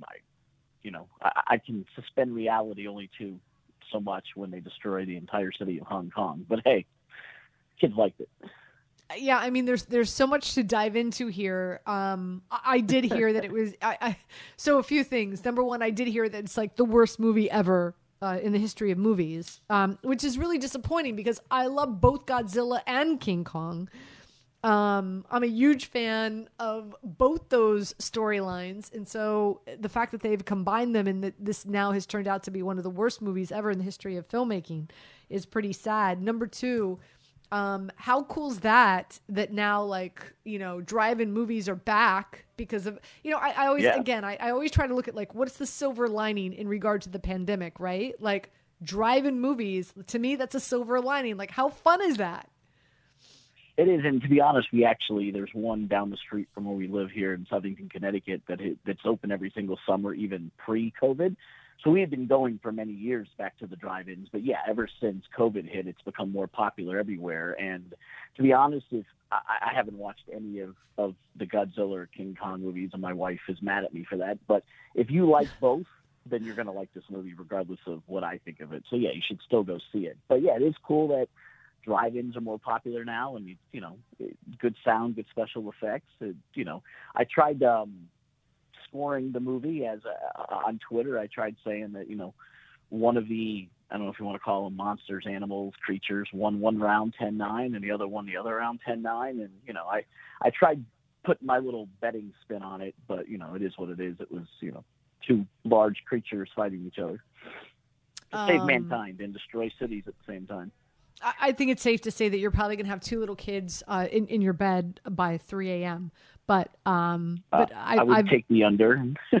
I can suspend reality only to so much when they destroy the entire city of Hong Kong. But hey, kids liked it. Yeah, I mean, there's so much to dive into here. I did hear that it was so a few things. Number one, I did hear that it's like the worst movie ever in the history of movies, which is really disappointing because I love both Godzilla and King Kong. I'm a huge fan of both those storylines, and so the fact that they've combined them and that this now has turned out to be one of the worst movies ever in the history of filmmaking is pretty sad. Number two, how cool is that now, like, drive-in movies are back because of, I always, again, I always try to look at, like, what's the silver lining in regard to the pandemic, right? Like, drive-in movies, to me, that's a silver lining. Like, how fun is that? It is, and to be honest, there's one down the street from where we live here in Southington, Connecticut, that's open every single summer, even pre-COVID. So we had been going for many years back to the drive-ins, but yeah, ever since COVID hit, it's become more popular everywhere. And to be honest, I haven't watched any of the Godzilla or King Kong movies, and my wife is mad at me for that. But if you like both, then you're going to like this movie regardless of what I think of it. So yeah, you should still go see it. But yeah, it is cool that drive-ins are more popular now, and good sound, good special effects. I tried scoring the movie on Twitter. I tried saying that one of the, I don't know if you want to call them monsters, animals, creatures, one round 10-9, and the other one the other round 10-9, and I tried putting my little betting spin on it, but it is what it is. It was two large creatures fighting each other to save mankind and destroy cities at the same time. I think it's safe to say that you're probably going to have two little kids in your bed by 3 a.m. But I would take the under.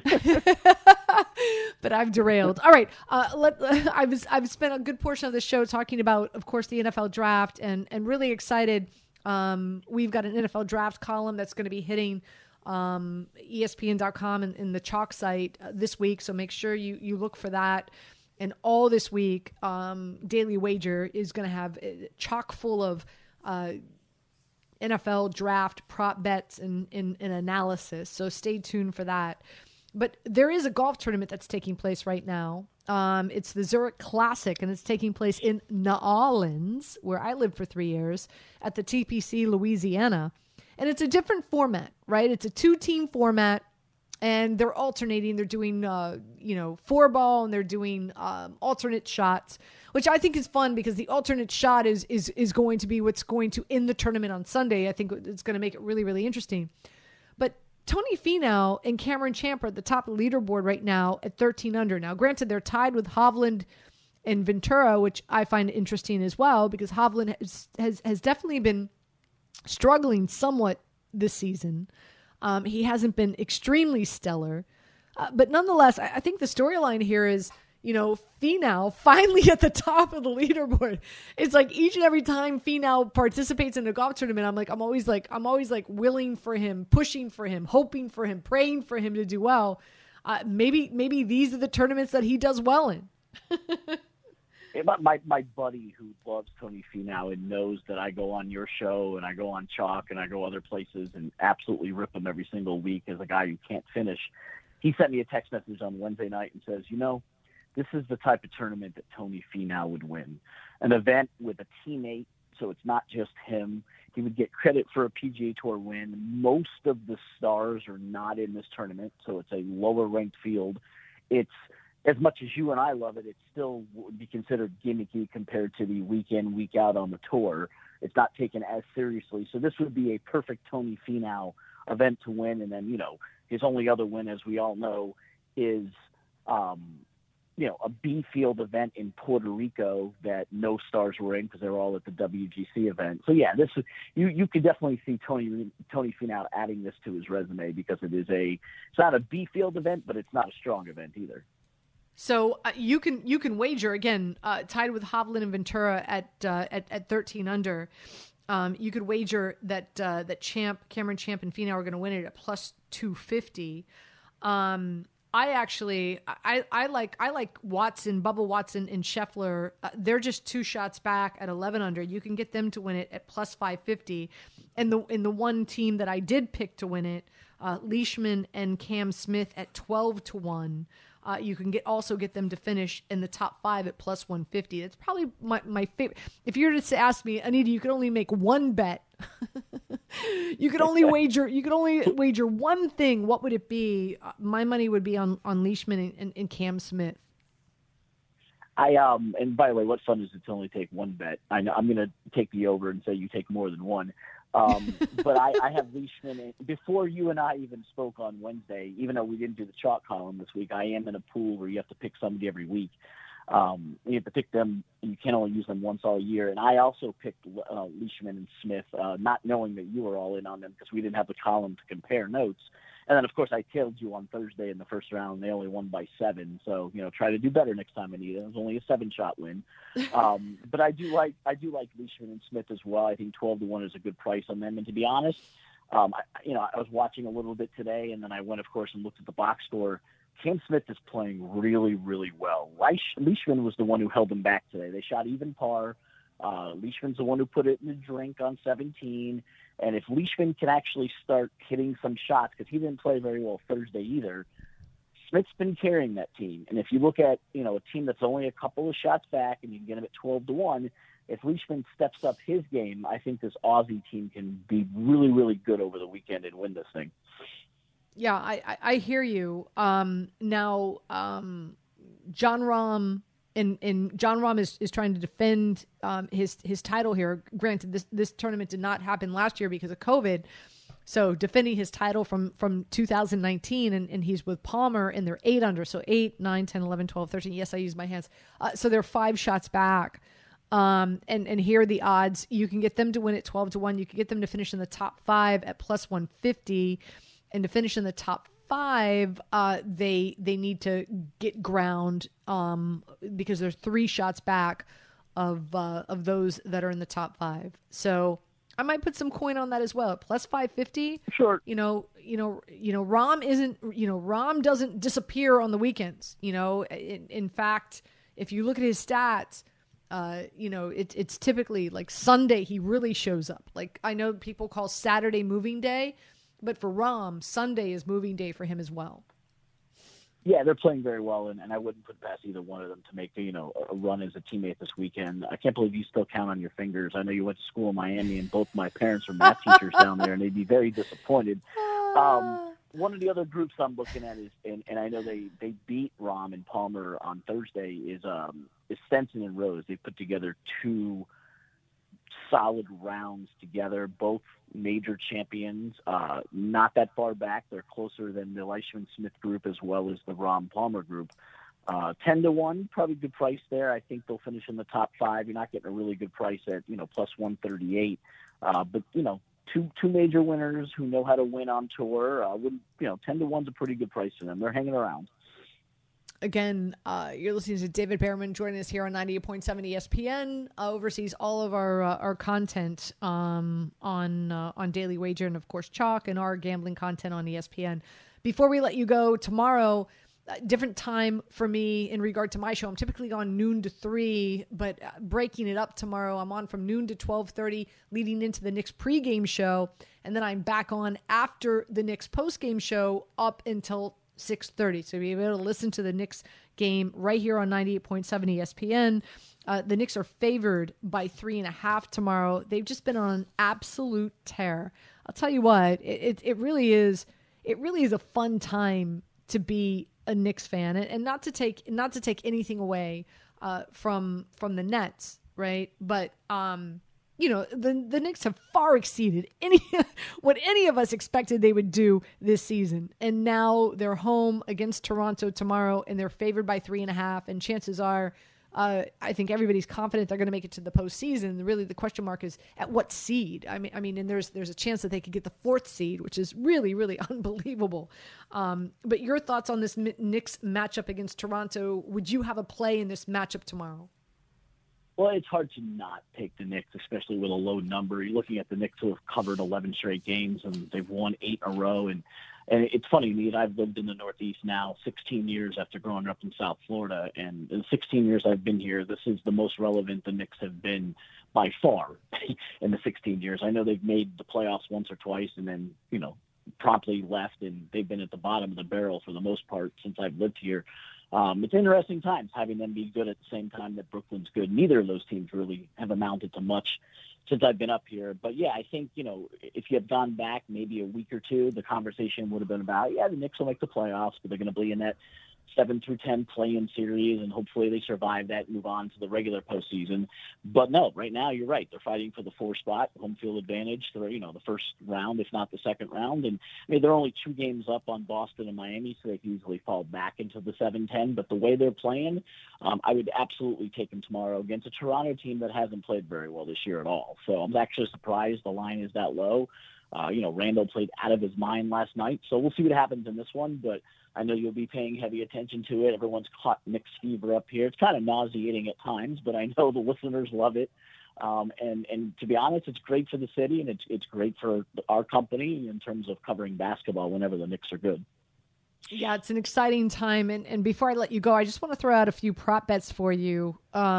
But I've derailed. All right, I've spent a good portion of the show talking about, of course, the NFL draft, and really excited. We've got an NFL draft column that's going to be hitting ESPN.com and the Chalk site this week. So make sure you look for that. And all this week, Daily Wager is going to have chock full of NFL draft prop bets and analysis. So stay tuned for that. But there is a golf tournament that's taking place right now. It's the Zurich Classic, and it's taking place in New Orleans, where I lived for 3 years, at the TPC Louisiana. And it's a different format, right? It's a 2-team format. And they're alternating. They're doing, 4-ball, and they're doing alternate shots, which I think is fun because the alternate shot is going to be what's going to end the tournament on Sunday. I think it's going to make it really, really interesting. But Tony Finau and Cameron Champ are at the top of the leaderboard right now at 13 under. Now, granted, they're tied with Hovland and Ventura, which I find interesting as well because Hovland has definitely been struggling somewhat this season. He hasn't been extremely stellar. But nonetheless, I think the storyline here is, Finau finally at the top of the leaderboard. It's like each and every time Finau participates in a golf tournament, I'm always willing for him, pushing for him, hoping for him, praying for him to do well. Maybe these are the tournaments that he does well in. My buddy who loves Tony Finau and knows that I go on your show and I go on Chalk and I go other places and absolutely rip him every single week as a guy who can't finish. He sent me a text message on Wednesday night and says, this is the type of tournament that Tony Finau would win. An event with a teammate, so it's not just him. He would get credit for a PGA Tour win. Most of the stars are not in this tournament, so it's a lower-ranked field. It's as much as you and I love it, it still would be considered gimmicky compared to the week in, week out on the tour. It's not taken as seriously. So this would be a perfect Tony Finau event to win. And then, his only other win, as we all know, is, a B field event in Puerto Rico that no stars were in because they were all at the WGC event. So yeah, you could definitely see Tony Finau adding this to his resume because it's not a B field event, but it's not a strong event either. So you can wager again, tied with Hovland and Ventura at 13 under. You could wager that Cameron Champ and Finau are going to win it at plus 250. I like Watson, Bubba Watson, and Scheffler. They're just 2 shots back at 1100. You can get them to win it at plus 550. And in the one team that I did pick to win it, Leishman and Cam Smith at 12-1. You can also get them to finish in the top 5 at plus 150. That's probably my favorite. If you were to ask me, Anita, you could only make one bet. You could only wager one thing. What would it be? My money would be on Leishman and Cam Smith. And by the way, what fun is it to only take one bet? I know I'm going to take the over and say you take more than one. But I have Leishman. Before you and I even spoke on Wednesday, even though we didn't do the chalk column this week, I am in a pool where you have to pick somebody every week. You have to pick them. You can only use them once all year. And I also picked Leishman and Smith, not knowing that you were all in on them because we didn't have the column to compare notes. And then, of course, I tailed you on Thursday in the first round. And they only won by 7. So, try to do better next time, Anita. It was only a 7-shot win. But I do like Leishman and Smith as well. I think 12-1 is a good price on them. And to be honest, I was watching a little bit today, and then I went, of course, and looked at the box score. Cam Smith is playing really, really well. Leishman was the one who held him back today. They shot even par. Leishman's the one who put it in the drink on 17. And if Leishman can actually start hitting some shots, because he didn't play very well Thursday either, Smith's been carrying that team. And if you look at, a team that's only a couple of shots back and you can get him at 12-1, if Leishman steps up his game, I think this Aussie team can be really, really good over the weekend and win this thing. Yeah, I hear you. Now, John Rahm and John Rahm is trying to defend his title here. Granted, this tournament did not happen last year because of COVID. So defending his title from 2019, and he's with Palmer, and they're 8 under. So 8, 9, 10, 11, 12, 13. Yes, I use my hands. So they're 5 shots back. And here are the odds. You can get them to win at 12-1. You can get them to finish in the top 5 at plus 150. And to finish in the top 5, they need to get ground because they're 3 shots back of those that are in the top 5. So I might put some coin on that as well. Plus 550. Sure. Rahm isn't. Rahm doesn't disappear on the weekends. In fact, if you look at his stats, it's typically like Sunday he really shows up. Like I know people call Saturday moving day. But for Rahm, Sunday is moving day for him as well. Yeah, they're playing very well, and I wouldn't put past either one of them to make a run as a teammate this weekend. I can't believe you still count on your fingers. I know you went to school in Miami, and both my parents are math teachers down there, and they'd be very disappointed. One of the other groups I'm looking at is, and I know they beat Rahm and Palmer on Thursday, is Stenson and Rose. They put together 2 solid rounds together, both major champions, not that far back. They're closer than the Leishman Smith group as well as the Rahm Palmer group. 10-1, probably good price there. I think they'll finish in the top 5. You're not getting a really good price at, plus 138. But, 2 major winners who know how to win on tour. 10-1's a pretty good price for them. They're hanging around. Again, you're listening to David Behrman joining us here on 98.7 ESPN. Oversees all of our content on Daily Wager and, of course, Chalk and our gambling content on ESPN. Before we let you go, tomorrow, different time for me in regard to my show. I'm typically on noon to 3, but breaking it up tomorrow, I'm on from noon to 12:30, leading into the Knicks pregame show, and then I'm back on after the Knicks postgame show up until 6:30. So you'll be able to listen to the Knicks game right here on 98.7 ESPN. The Knicks are favored by 3.5 tomorrow. They've just been on an absolute tear. I'll tell you what, it really is a fun time to be a Knicks fan, and not to take anything away from the Nets, right? But the Knicks have far exceeded what any of us expected they would do this season. And now they're home against Toronto tomorrow, and they're favored by 3.5. And chances are, I think everybody's confident they're going to make it to the postseason. Really, the question mark is at what seed. I mean, and there's a chance that they could get the 4th seed, which is really, really unbelievable. But your thoughts on this Knicks matchup against Toronto? Would you have a play in this matchup tomorrow? Well, it's hard to not take the Knicks, especially with a low number. You're looking at the Knicks who have covered 11 straight games, and they've won 8 in a row. And And it's funny, Nate, I've lived in the Northeast now 16 years after growing up in South Florida. And in the 16 years I've been here, this is the most relevant the Knicks have been by far in the 16 years. I know they've made the playoffs once or twice and then, promptly left, and they've been at the bottom of the barrel for the most part since I've lived here. It's interesting times having them be good at the same time that Brooklyn's good. Neither of those teams really have amounted to much since I've been up here. But, yeah, I think, if you had gone back maybe a week or two, the conversation would have been about, the Knicks will make the playoffs, but they're going to be in that 7 through 10 play-in series, and hopefully they survive that and move on to the regular postseason. But no, right now you're right. They're fighting for the 4 spot, home field advantage for, the first round, if not the second round. And they're only 2 games up on Boston and Miami, so they can easily fall back into the 7-10. But the way they're playing, I would absolutely take them tomorrow against a Toronto team that hasn't played very well this year at all. So I'm actually surprised the line is that low. Randall played out of his mind last night, so we'll see what happens in this one. But I know you'll be paying heavy attention to it. Everyone's caught Knicks fever up here. It's kind of nauseating at times, but I know the listeners love it. And to be honest, it's great for the city, and it's great for our company in terms of covering basketball whenever the Knicks are good. Yeah, it's an exciting time. And before I let you go, I just want to throw out a few prop bets for you.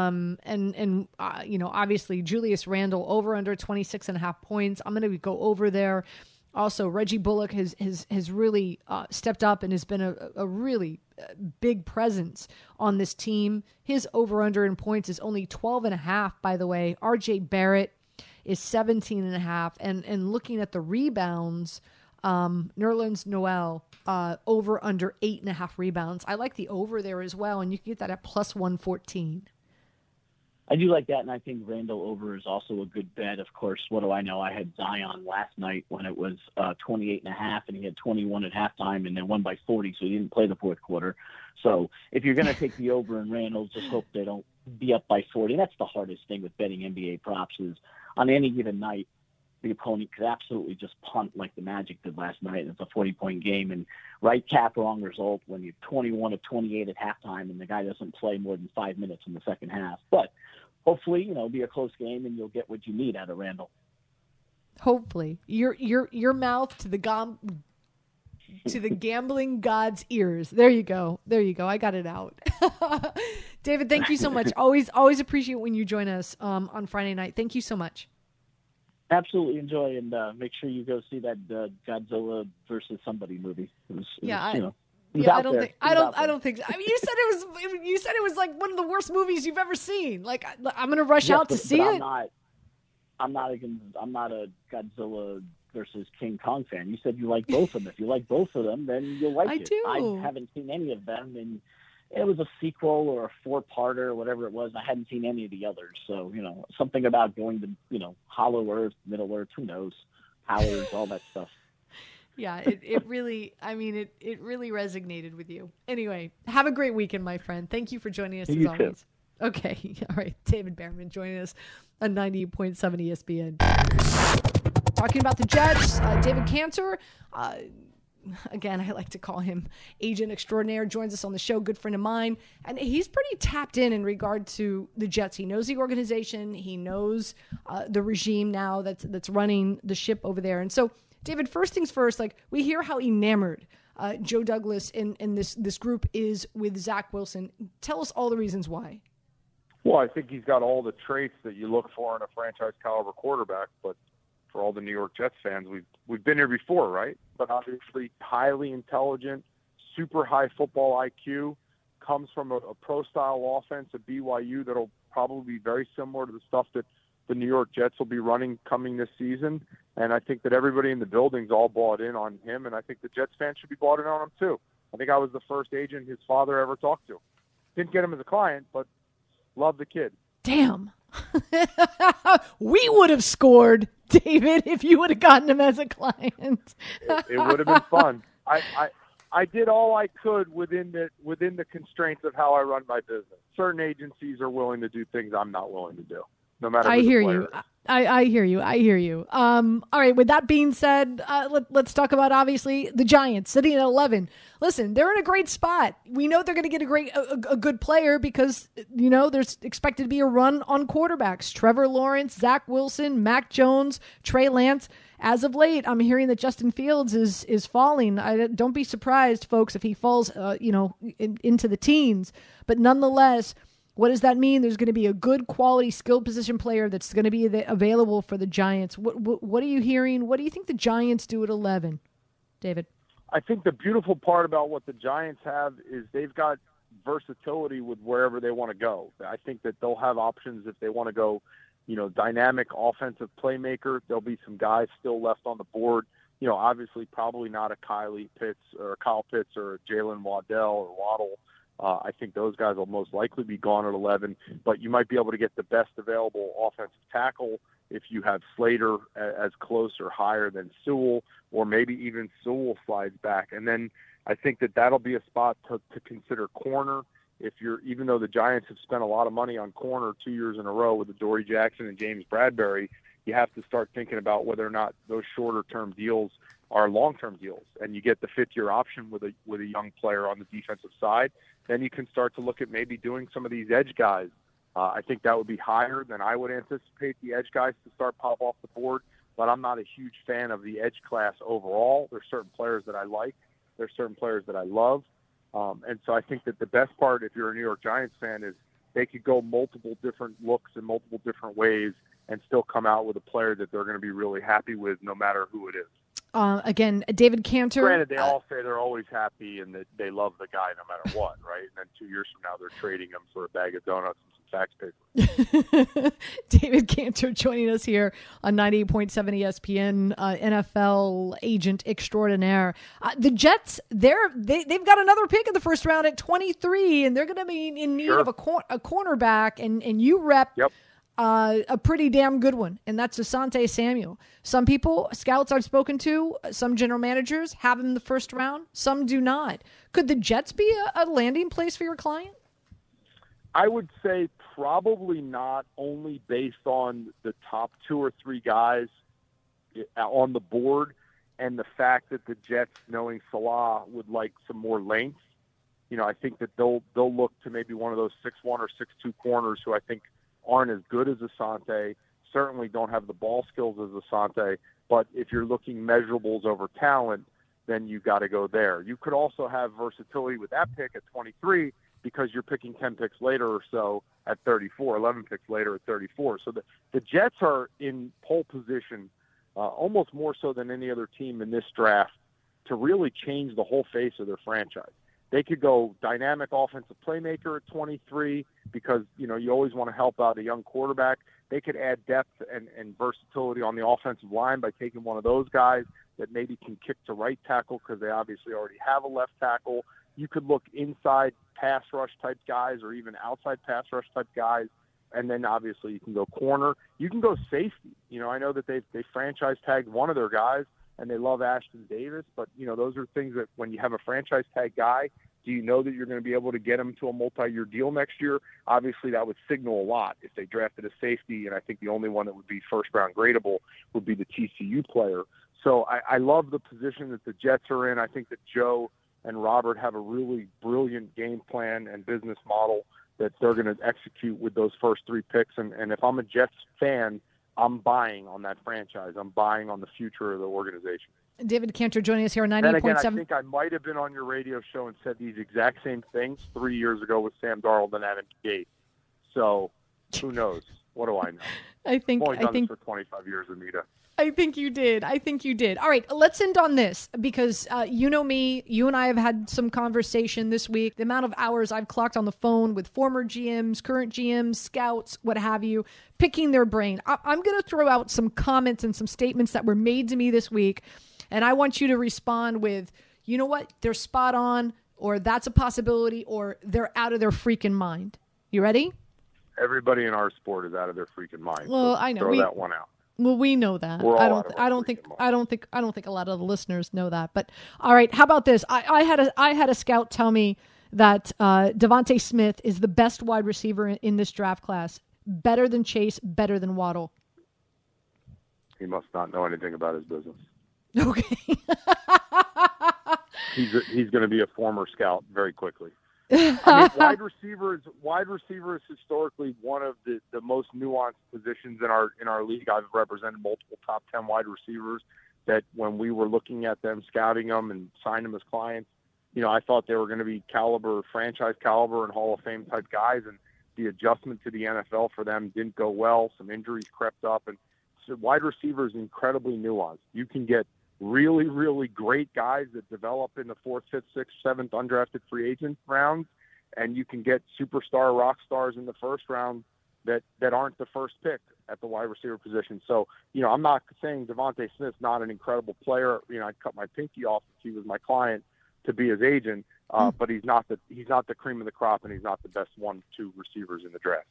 Obviously Julius Randle over under 26.5 points. I'm going to go over there. Also, Reggie Bullock has really stepped up and has been a really big presence on this team. His over under in points is only 12.5, by the way. RJ Barrett is 17.5. And looking at the rebounds, Nerlens Noel over under 8.5 rebounds. I like the over there as well, and you can get that at plus 114. I do like that, and I think Randall over is also a good bet. Of course, what do I know? I had Zion last night when it was 28.5, and he had 21 at halftime, and then won by 40, so he didn't play the fourth quarter. So if you're going to take the over in Randall, just hope they don't be up by 40. And that's the hardest thing with betting NBA props is on any given night, the opponent could absolutely just punt like the Magic did last night. It's a 40-point game, and right cap, wrong result when you're 21 of 28 at halftime and the guy doesn't play more than 5 minutes in the second half. But hopefully, it'll be a close game and you'll get what you need out of Randall. Hopefully. Your mouth to the gambling god's ears. There you go. I got it out. David, thank you so much. Always appreciate when you join us on Friday night. Thank you so much. Absolutely enjoy, and make sure you go see that Godzilla versus somebody movie. I don't think so. I mean, you said it was like one of the worst movies you've ever seen. Like, I'm going to rush out to see it. I'm not a Godzilla versus King Kong fan. You said you like both of them. If you like both of them, then you'll like it. Do. I haven't seen any of them, and it was a sequel or a 4-parter or whatever it was. I hadn't seen any of the others. So, something about going to, Hollow Earth, Middle Earth, who knows, powers, all that stuff. Yeah, it really resonated with you. Anyway, have a great weekend, my friend. Thank you for joining us as always. Too. Okay. All right. David Behrman joining us on 98.7 ESPN. Talking about the Jets, David Cantor, again, I like to call him agent extraordinaire, joins us on the show, good friend of mine. And he's pretty tapped in regard to the Jets. He knows the organization. He knows the regime now that's running the ship over there. And so, David, first things first, we hear how enamored Joe Douglas and this group is with Zach Wilson. Tell us all the reasons why. Well, I think he's got all the traits that you look for in a franchise caliber quarterback, but for all the New York Jets fans, we've been here before, right? But obviously highly intelligent, super high football IQ, comes from a pro-style offense at BYU that'll probably be very similar to the stuff that the New York Jets will be running coming this season. And I think that everybody in the building's all bought in on him, and I think the Jets fans should be bought in on him too. I think I was the first agent his father ever talked to. Didn't get him as a client, but love the kid. Damn. We would have scored, David, if you would have gotten him as a client. It would have been fun. I did all I could within the constraints of how I run my business. Certain agencies are willing to do things I'm not willing to do, no matter who the player is. I hear you. All right. With that being said, let's talk about, obviously, the Giants sitting at 11. Listen, they're in a great spot. We know they're going to get a good player because, there's expected to be a run on quarterbacks. Trevor Lawrence, Zach Wilson, Mac Jones, Trey Lance. as of late, I'm hearing that Justin Fields is falling. Don't be surprised, folks, if he falls, into the teens. But nonetheless, what does that mean? There's going to be a good quality skilled position player that's going to be available for the Giants. What are you hearing? What do you think the Giants do at 11, David? I think the beautiful part about what the Giants have is they've got versatility with wherever they want to go. I think that they'll have options if they want to go, dynamic offensive playmaker. There'll be some guys still left on the board. Obviously probably not a Kyle Pitts or a Jalen Waddell or Waddle. I think those guys will most likely be gone at 11, but you might be able to get the best available offensive tackle if you have Slater as close or higher than Sewell, or maybe even Sewell slides back. And then I think that that'll be a spot to consider corner. Even though the Giants have spent a lot of money on corner 2 years in a row with Adoree Jackson and James Bradbury, you have to start thinking about whether or not those shorter-term deals are long-term deals, and you get the fifth-year option with a young player on the defensive side. Then you can start to look at maybe doing some of these edge guys. I think that would be higher than I would anticipate the edge guys to start pop off the board, but I'm not a huge fan of the edge class overall. There's certain players that I like. There's certain players that I love. And so I think that the best part, if you're a New York Giants fan, is they could go multiple different looks in multiple different ways and still come out with a player that they're going to be really happy with no matter who it is. Again, David Cantor. Granted, they all say they're always happy and that they love the guy no matter what, right? And then 2 years from now, they're trading him for a bag of donuts and some fax paper. David Cantor joining us here on 98.7 ESPN, NFL agent extraordinaire. The Jets, they've got another pick in the first round at 23, and they're going to be in need of a cornerback, and you rep a pretty damn good one, and that's Asante Samuel. Some people, scouts I've spoken to, some general managers have him in the first round, some do not. Could the Jets be a landing place for your client? I would say probably not, only based on the top 2 or 3 guys on the board and the fact that the Jets, knowing Salah, would like some more length. I think that they'll look to maybe one of those 6'1" or 6'2" corners who I think aren't as good as Asante, certainly don't have the ball skills as Asante, but if you're looking measurables over talent, then you got to go there. You could also have versatility with that pick at 23 because you're picking 10 picks later or so at 34, 11 picks later at 34. So the Jets are in pole position, almost more so than any other team in this draft, to really change the whole face of their franchise. They could go dynamic offensive playmaker at 23 because, you always want to help out a young quarterback. They could add depth and versatility on the offensive line by taking one of those guys that maybe can kick to right tackle because they obviously already have a left tackle. You could look inside pass rush type guys or even outside pass rush type guys. And then obviously you can go corner. You can go safety. I know that they franchise tagged one of their guys and they love Ashton Davis, but those are things that when you have a franchise tag guy, do you know that you're going to be able to get him to a multi-year deal next year? Obviously that would signal a lot if they drafted a safety, and I think the only one that would be first round gradable would be the TCU player. So I love the position that the Jets are in. I think that Joe and Robert have a really brilliant game plan and business model that they're going to execute with those first 3 picks. And if I'm a Jets fan, I'm buying on that franchise. I'm buying on the future of the organization. David Cantor joining us here on 98.7. Then again, I think I might have been on your radio show and said these exact same things 3 years ago with Sam Darnold and Adam Gase. So who knows? What do I know? I've only done this for 25 years, Anita. I think you did. All right, let's end on this because you know me. You and I have had some conversation this week. The amount of hours I've clocked on the phone with former GMs, current GMs, scouts, what have you, picking their brain. I'm going to throw out some comments and some statements that were made to me this week, and I want you to respond with, you know what, they're spot on, or that's a possibility, or they're out of their freaking mind. You ready? Everybody in our sport is out of their freaking mind. Well, so I know. Throw that one out. Well, we know that. I don't think a lot of the listeners know that. But all right, how about this? I had a scout tell me that Devontae Smith is the best wide receiver in this draft class. Better than Chase, better than Waddle. He must not know anything about his business. Okay. He's going to be a former scout very quickly. I mean, wide receiver is historically one of the most nuanced positions in our league. I've represented multiple top 10 wide receivers that when we were looking at them, scouting them and signing them as clients, I thought they were going to be franchise caliber and Hall of Fame type guys. And the adjustment to the NFL for them didn't go well. Some injuries crept up, and so wide receiver is incredibly nuanced. You can get really, really great guys that develop in the 4th, 5th, 6th, 7th undrafted free agent rounds, and you can get superstar rock stars in the first round that aren't the first pick at the wide receiver position. So, I'm not saying Devontae Smith's not an incredible player. I'd cut my pinky off if he was my client to be his agent, but he's not the cream of the crop, and he's not the best 1-2 receivers in the draft.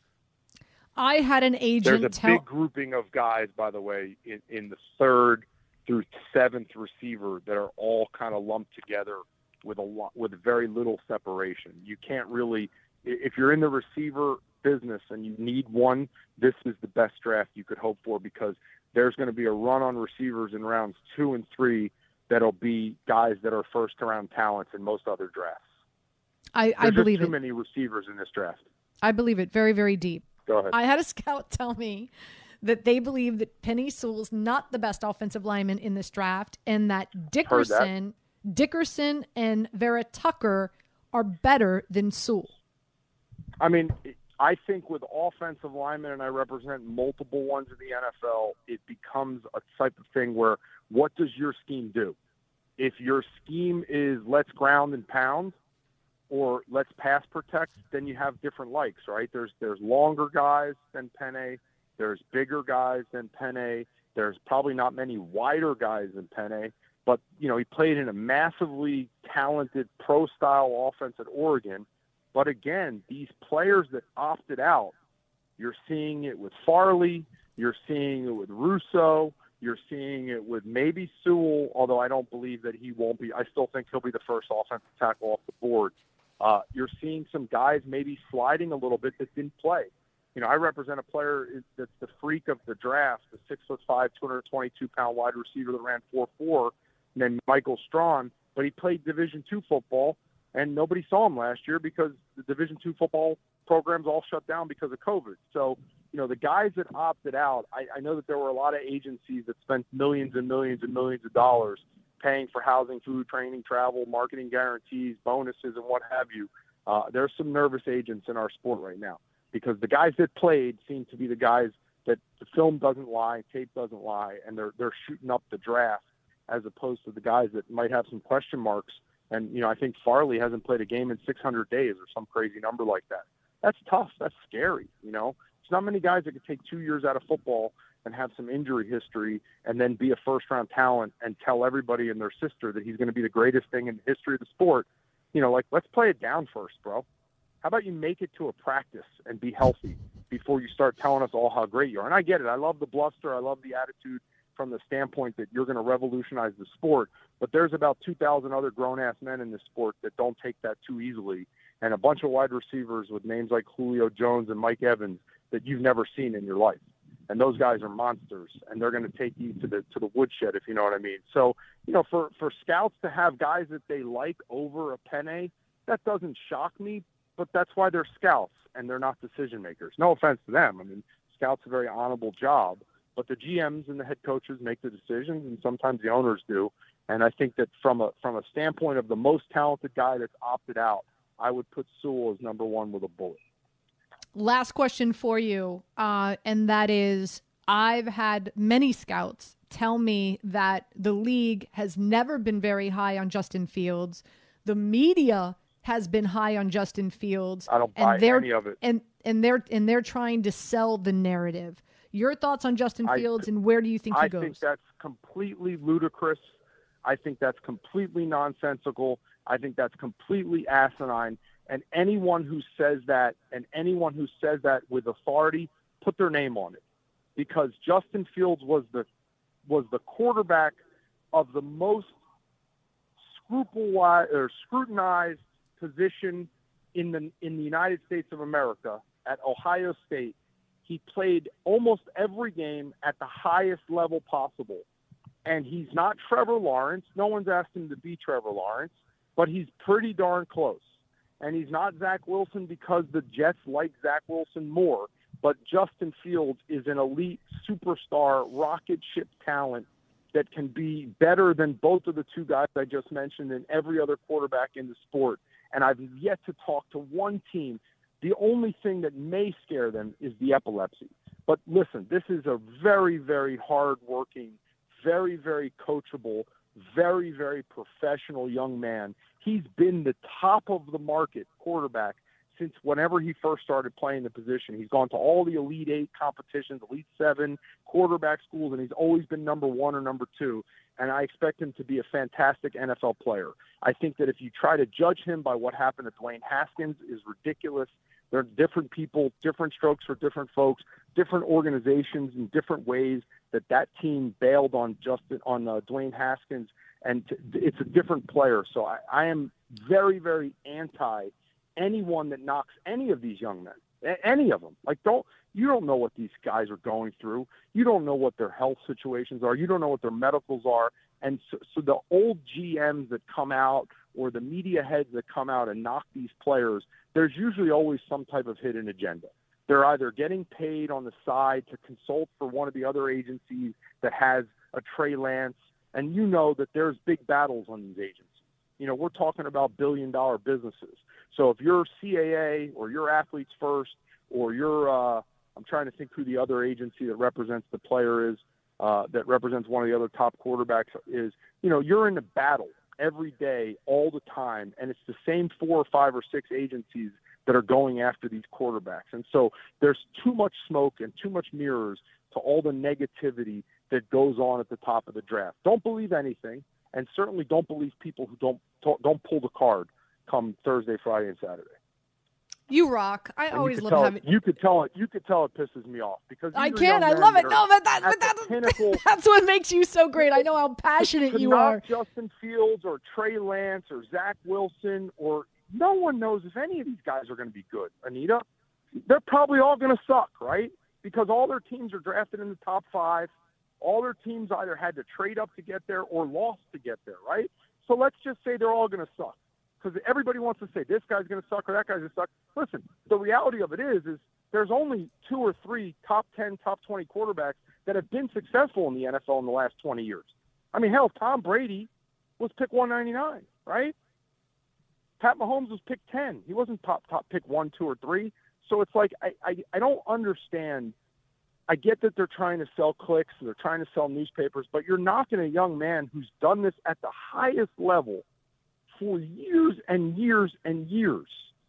I had an agent. There's a big grouping of guys, by the way, in the 3rd through 7th receiver that are all kind of lumped together with very little separation. You can't really, if you're in the receiver business and you need one, this is the best draft you could hope for, because there's going to be a run on receivers in rounds 2 and 3 that'll be guys that are first round talents in most other drafts. I believe too it. many receivers in this draft. I believe it. Very, very deep. Go ahead. I had a scout tell me that they believe that Penei Sewell's not the best offensive lineman in this draft, and that Dickerson and Vera Tucker are better than Sewell. I mean, I think with offensive linemen, and I represent multiple ones in the NFL, it becomes a type of thing where, what does your scheme do? If your scheme is let's ground and pound or let's pass protect, then you have different likes, right? There's longer guys than Penei. There's bigger guys than Penei. There's probably not many wider guys than Penei. But, he played in a massively talented pro-style offense at Oregon. But again, these players that opted out, you're seeing it with Farley, you're seeing it with Russo, you're seeing it with maybe Sewell, although I don't believe that he won't be. I still think he'll be the first offensive tackle off the board. You're seeing some guys maybe sliding a little bit that didn't play. I represent a player that's the freak of the draft, the 6'5", 222-pound wide receiver that ran 4.4, named Michael Strawn, but he played Division II football, and nobody saw him last year because the Division II football programs all shut down because of COVID. So, the guys that opted out, I know that there were a lot of agencies that spent millions and millions and millions of dollars paying for housing, food, training, travel, marketing guarantees, bonuses, and what have you. There's some nervous agents in our sport right now, because the guys that played seem to be the guys that the film doesn't lie, tape doesn't lie, and they're shooting up the draft, as opposed to the guys that might have some question marks. And, I think Farley hasn't played a game in 600 days or some crazy number like that. That's tough. That's scary. There's not many guys that could take 2 years out of football and have some injury history and then be a first-round talent and tell everybody and their sister that he's going to be the greatest thing in the history of the sport. Let's play it down first, bro. How about you make it to a practice and be healthy before you start telling us all how great you are? And I get it. I love the bluster. I love the attitude from the standpoint that you're going to revolutionize the sport. But there's about 2,000 other grown-ass men in this sport that don't take that too easily, and a bunch of wide receivers with names like Julio Jones and Mike Evans that you've never seen in your life. And those guys are monsters, and they're going to take you to the woodshed, if you know what I mean. So, for scouts to have guys that they like over a Penei, that doesn't shock me, but that's why they're scouts, and they're not decision makers. No offense to them. I mean, scouts are a very honorable job, but the GMs and the head coaches make the decisions, and sometimes the owners do. And I think that from a standpoint of the most talented guy that's opted out, I would put Sewell as number one with a bullet. Last question for you, and that is, I've had many scouts tell me that the league has never been very high on Justin Fields. The media has been high on Justin Fields. I don't buy any of it. And they're trying to sell the narrative. Your thoughts on Justin Fields, and where do you think he goes? I think that's completely ludicrous. I think that's completely nonsensical. I think that's completely asinine. And anyone who says that, with authority, put their name on it, because Justin Fields was the quarterback of the most scrutinized position in the United States of America at Ohio State. He played almost every game at the highest level possible. And he's not Trevor Lawrence. No one's asked him to be Trevor Lawrence, but he's pretty darn close. And he's not Zach Wilson because the Jets like Zach Wilson more. But Justin Fields is an elite superstar rocket ship talent that can be better than both of the two guys I just mentioned and every other quarterback in the sport. And I've yet to talk to one team. The only thing that may scare them is the epilepsy. But listen, this is a very, very hard-working, very, very coachable, very, very professional young man. He's been the top of the market quarterback since whenever he first started playing the position. He's gone to all the Elite 8 competitions, Elite 7 quarterback schools, and he's always been number 1 or number 2. And I expect him to be a fantastic NFL player. I think that if you try to judge him by what happened to Dwayne Haskins is ridiculous. They're different people, different strokes for different folks, different organizations in different ways that team bailed on Dwayne Haskins, and it's a different player. So I am very, very anti anyone that knocks any of these young men, any of them. You don't know what these guys are going through. You don't know what their health situations are. You don't know what their medicals are. And so the old GMs that come out or the media heads that come out and knock these players, there's usually always some type of hidden agenda. They're either getting paid on the side to consult for one of the other agencies that has a Trey Lance, and you know that there's big battles on these agencies. You know, we're talking about billion-dollar businesses. So if you're CAA or you're Athletes First or you're I'm trying to think who the other agency that represents the player is, that represents one of the other top quarterbacks is, you know, you're in a battle every day, all the time, and it's the same 4 or 5 or 6 agencies that are going after these quarterbacks. And so there's too much smoke and too much mirrors to all the negativity that goes on at the top of the draft. Don't believe anything, and certainly don't believe people who don't pull the card come Thursday, Friday, and Saturday. You rock. I always love having. You could tell it pisses me off because I can't. I love it. No, but that's what makes you so great. I know how passionate you are. Justin Fields or Trey Lance or Zach Wilson or no one knows if any of these guys are going to be good. Anita, they're probably all going to suck, right? Because all their teams are drafted in the top 5. All their teams either had to trade up to get there or lost to get there, right? So let's just say they're all going to suck. Because everybody wants to say this guy's going to suck or that guy's going to suck. Listen, the reality of it is there's only 2 or 3 top 10, top 20 quarterbacks that have been successful in the NFL in the last 20 years. I mean, hell, Tom Brady was pick 199, right? Pat Mahomes was pick 10. He wasn't top pick 1, 2, or 3. So it's like I don't understand. I get that they're trying to sell clicks, they're trying to sell newspapers, but you're knocking a young man who's done this at the highest level for years and years and years.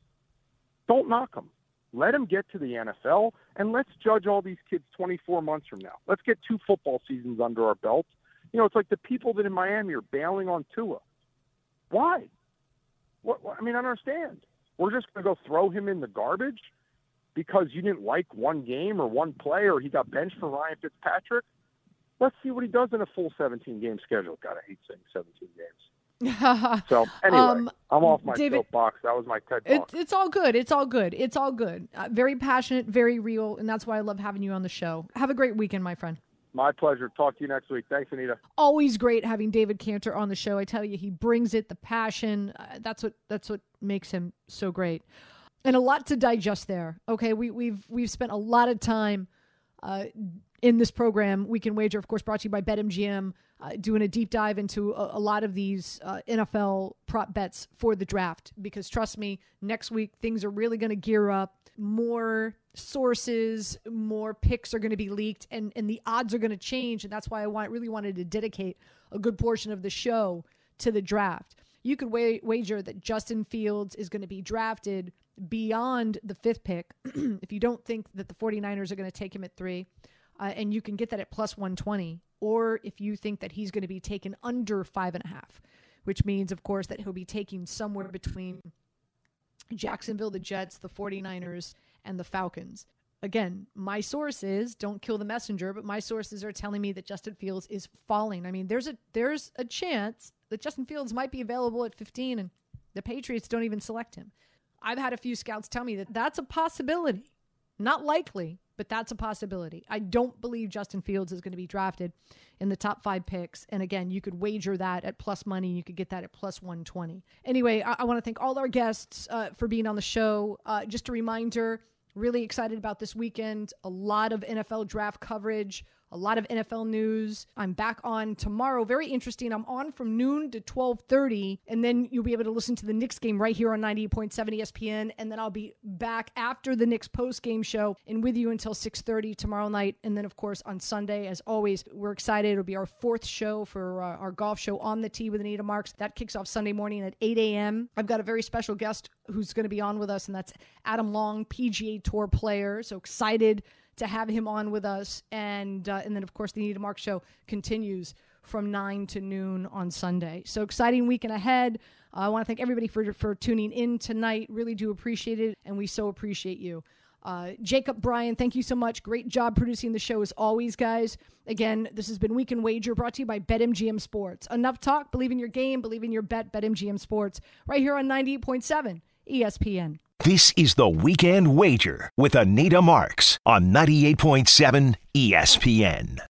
Don't knock him. Let him get to the NFL, and let's judge all these kids 24 months from now. Let's get 2 football seasons under our belt. You know, it's like the people that in Miami are bailing on Tua. Why? I mean, I don't understand. We're just going to go throw him in the garbage because you didn't like one game or one play or he got benched for Ryan Fitzpatrick? Let's see what he does in a full 17-game schedule. God, I hate saying 17 games. So anyway, I'm off my soapbox. That was my TED Talk. It's all good. It's all good. It's all good. Very passionate, very real, and that's why I love having you on the show. Have a great weekend, my friend. My pleasure. Talk to you next week. Thanks, Anita. Always great having David Cantor on the show. I tell you, he brings it, the passion. That's what makes him so great. And a lot to digest there. Okay, we've spent a lot of time in this program. We Can Wager, of course, brought to you by BetMGM, doing a deep dive into a lot of these NFL prop bets for the draft. Because trust me, next week things are really going to gear up. More sources, more picks are going to be leaked, and the odds are going to change. And that's why I really wanted to dedicate a good portion of the show to the draft. You could wager that Justin Fields is going to be drafted beyond the 5th pick if you don't think that the 49ers are going to take him at 3. And you can get that at plus 120. Or if you think that he's going to be taken under 5.5, which means, of course, that he'll be taking somewhere between Jacksonville, the Jets, the 49ers, and the Falcons. Again, my sources, don't kill the messenger, but my sources are telling me that Justin Fields is falling. I mean, there's a chance that Justin Fields might be available at 15 and the Patriots don't even select him. I've had a few scouts tell me that that's a possibility. Not likely, but that's a possibility. I don't believe Justin Fields is going to be drafted in the top 5 picks. And again, you could wager that at plus money. You could get that at plus 120. Anyway, I want to thank all our guests for being on the show. Just a reminder, really excited about this weekend. A lot of NFL draft coverage, a lot of NFL news. I'm back on tomorrow. Very interesting. I'm on from noon to 12:30, and then you'll be able to listen to the Knicks game right here on 98.7 ESPN, and then I'll be back after the Knicks post-game show and with you until 6:30 tomorrow night, and then, of course, on Sunday, as always, we're excited. It'll be our 4th show for our golf show, On the Tee with Anita Marks. That kicks off Sunday morning at 8 a.m. I've got a very special guest who's going to be on with us, and that's Adam Long, PGA Tour player. So excited to have him on with us. And then, of course, the Anita Marks Show continues from 9 to noon on Sunday. So exciting weekend ahead. I want to thank everybody for tuning in tonight. Really do appreciate it, and we so appreciate you. Jacob, Brian, thank you so much. Great job producing the show as always, guys. Again, this has been Weekend Wager brought to you by BetMGM Sports. Enough talk. Believe in your game. Believe in your bet. BetMGM Sports. Right here on 98.7 ESPN. This is the Weekend Wager with Anita Marks on 98.7 ESPN.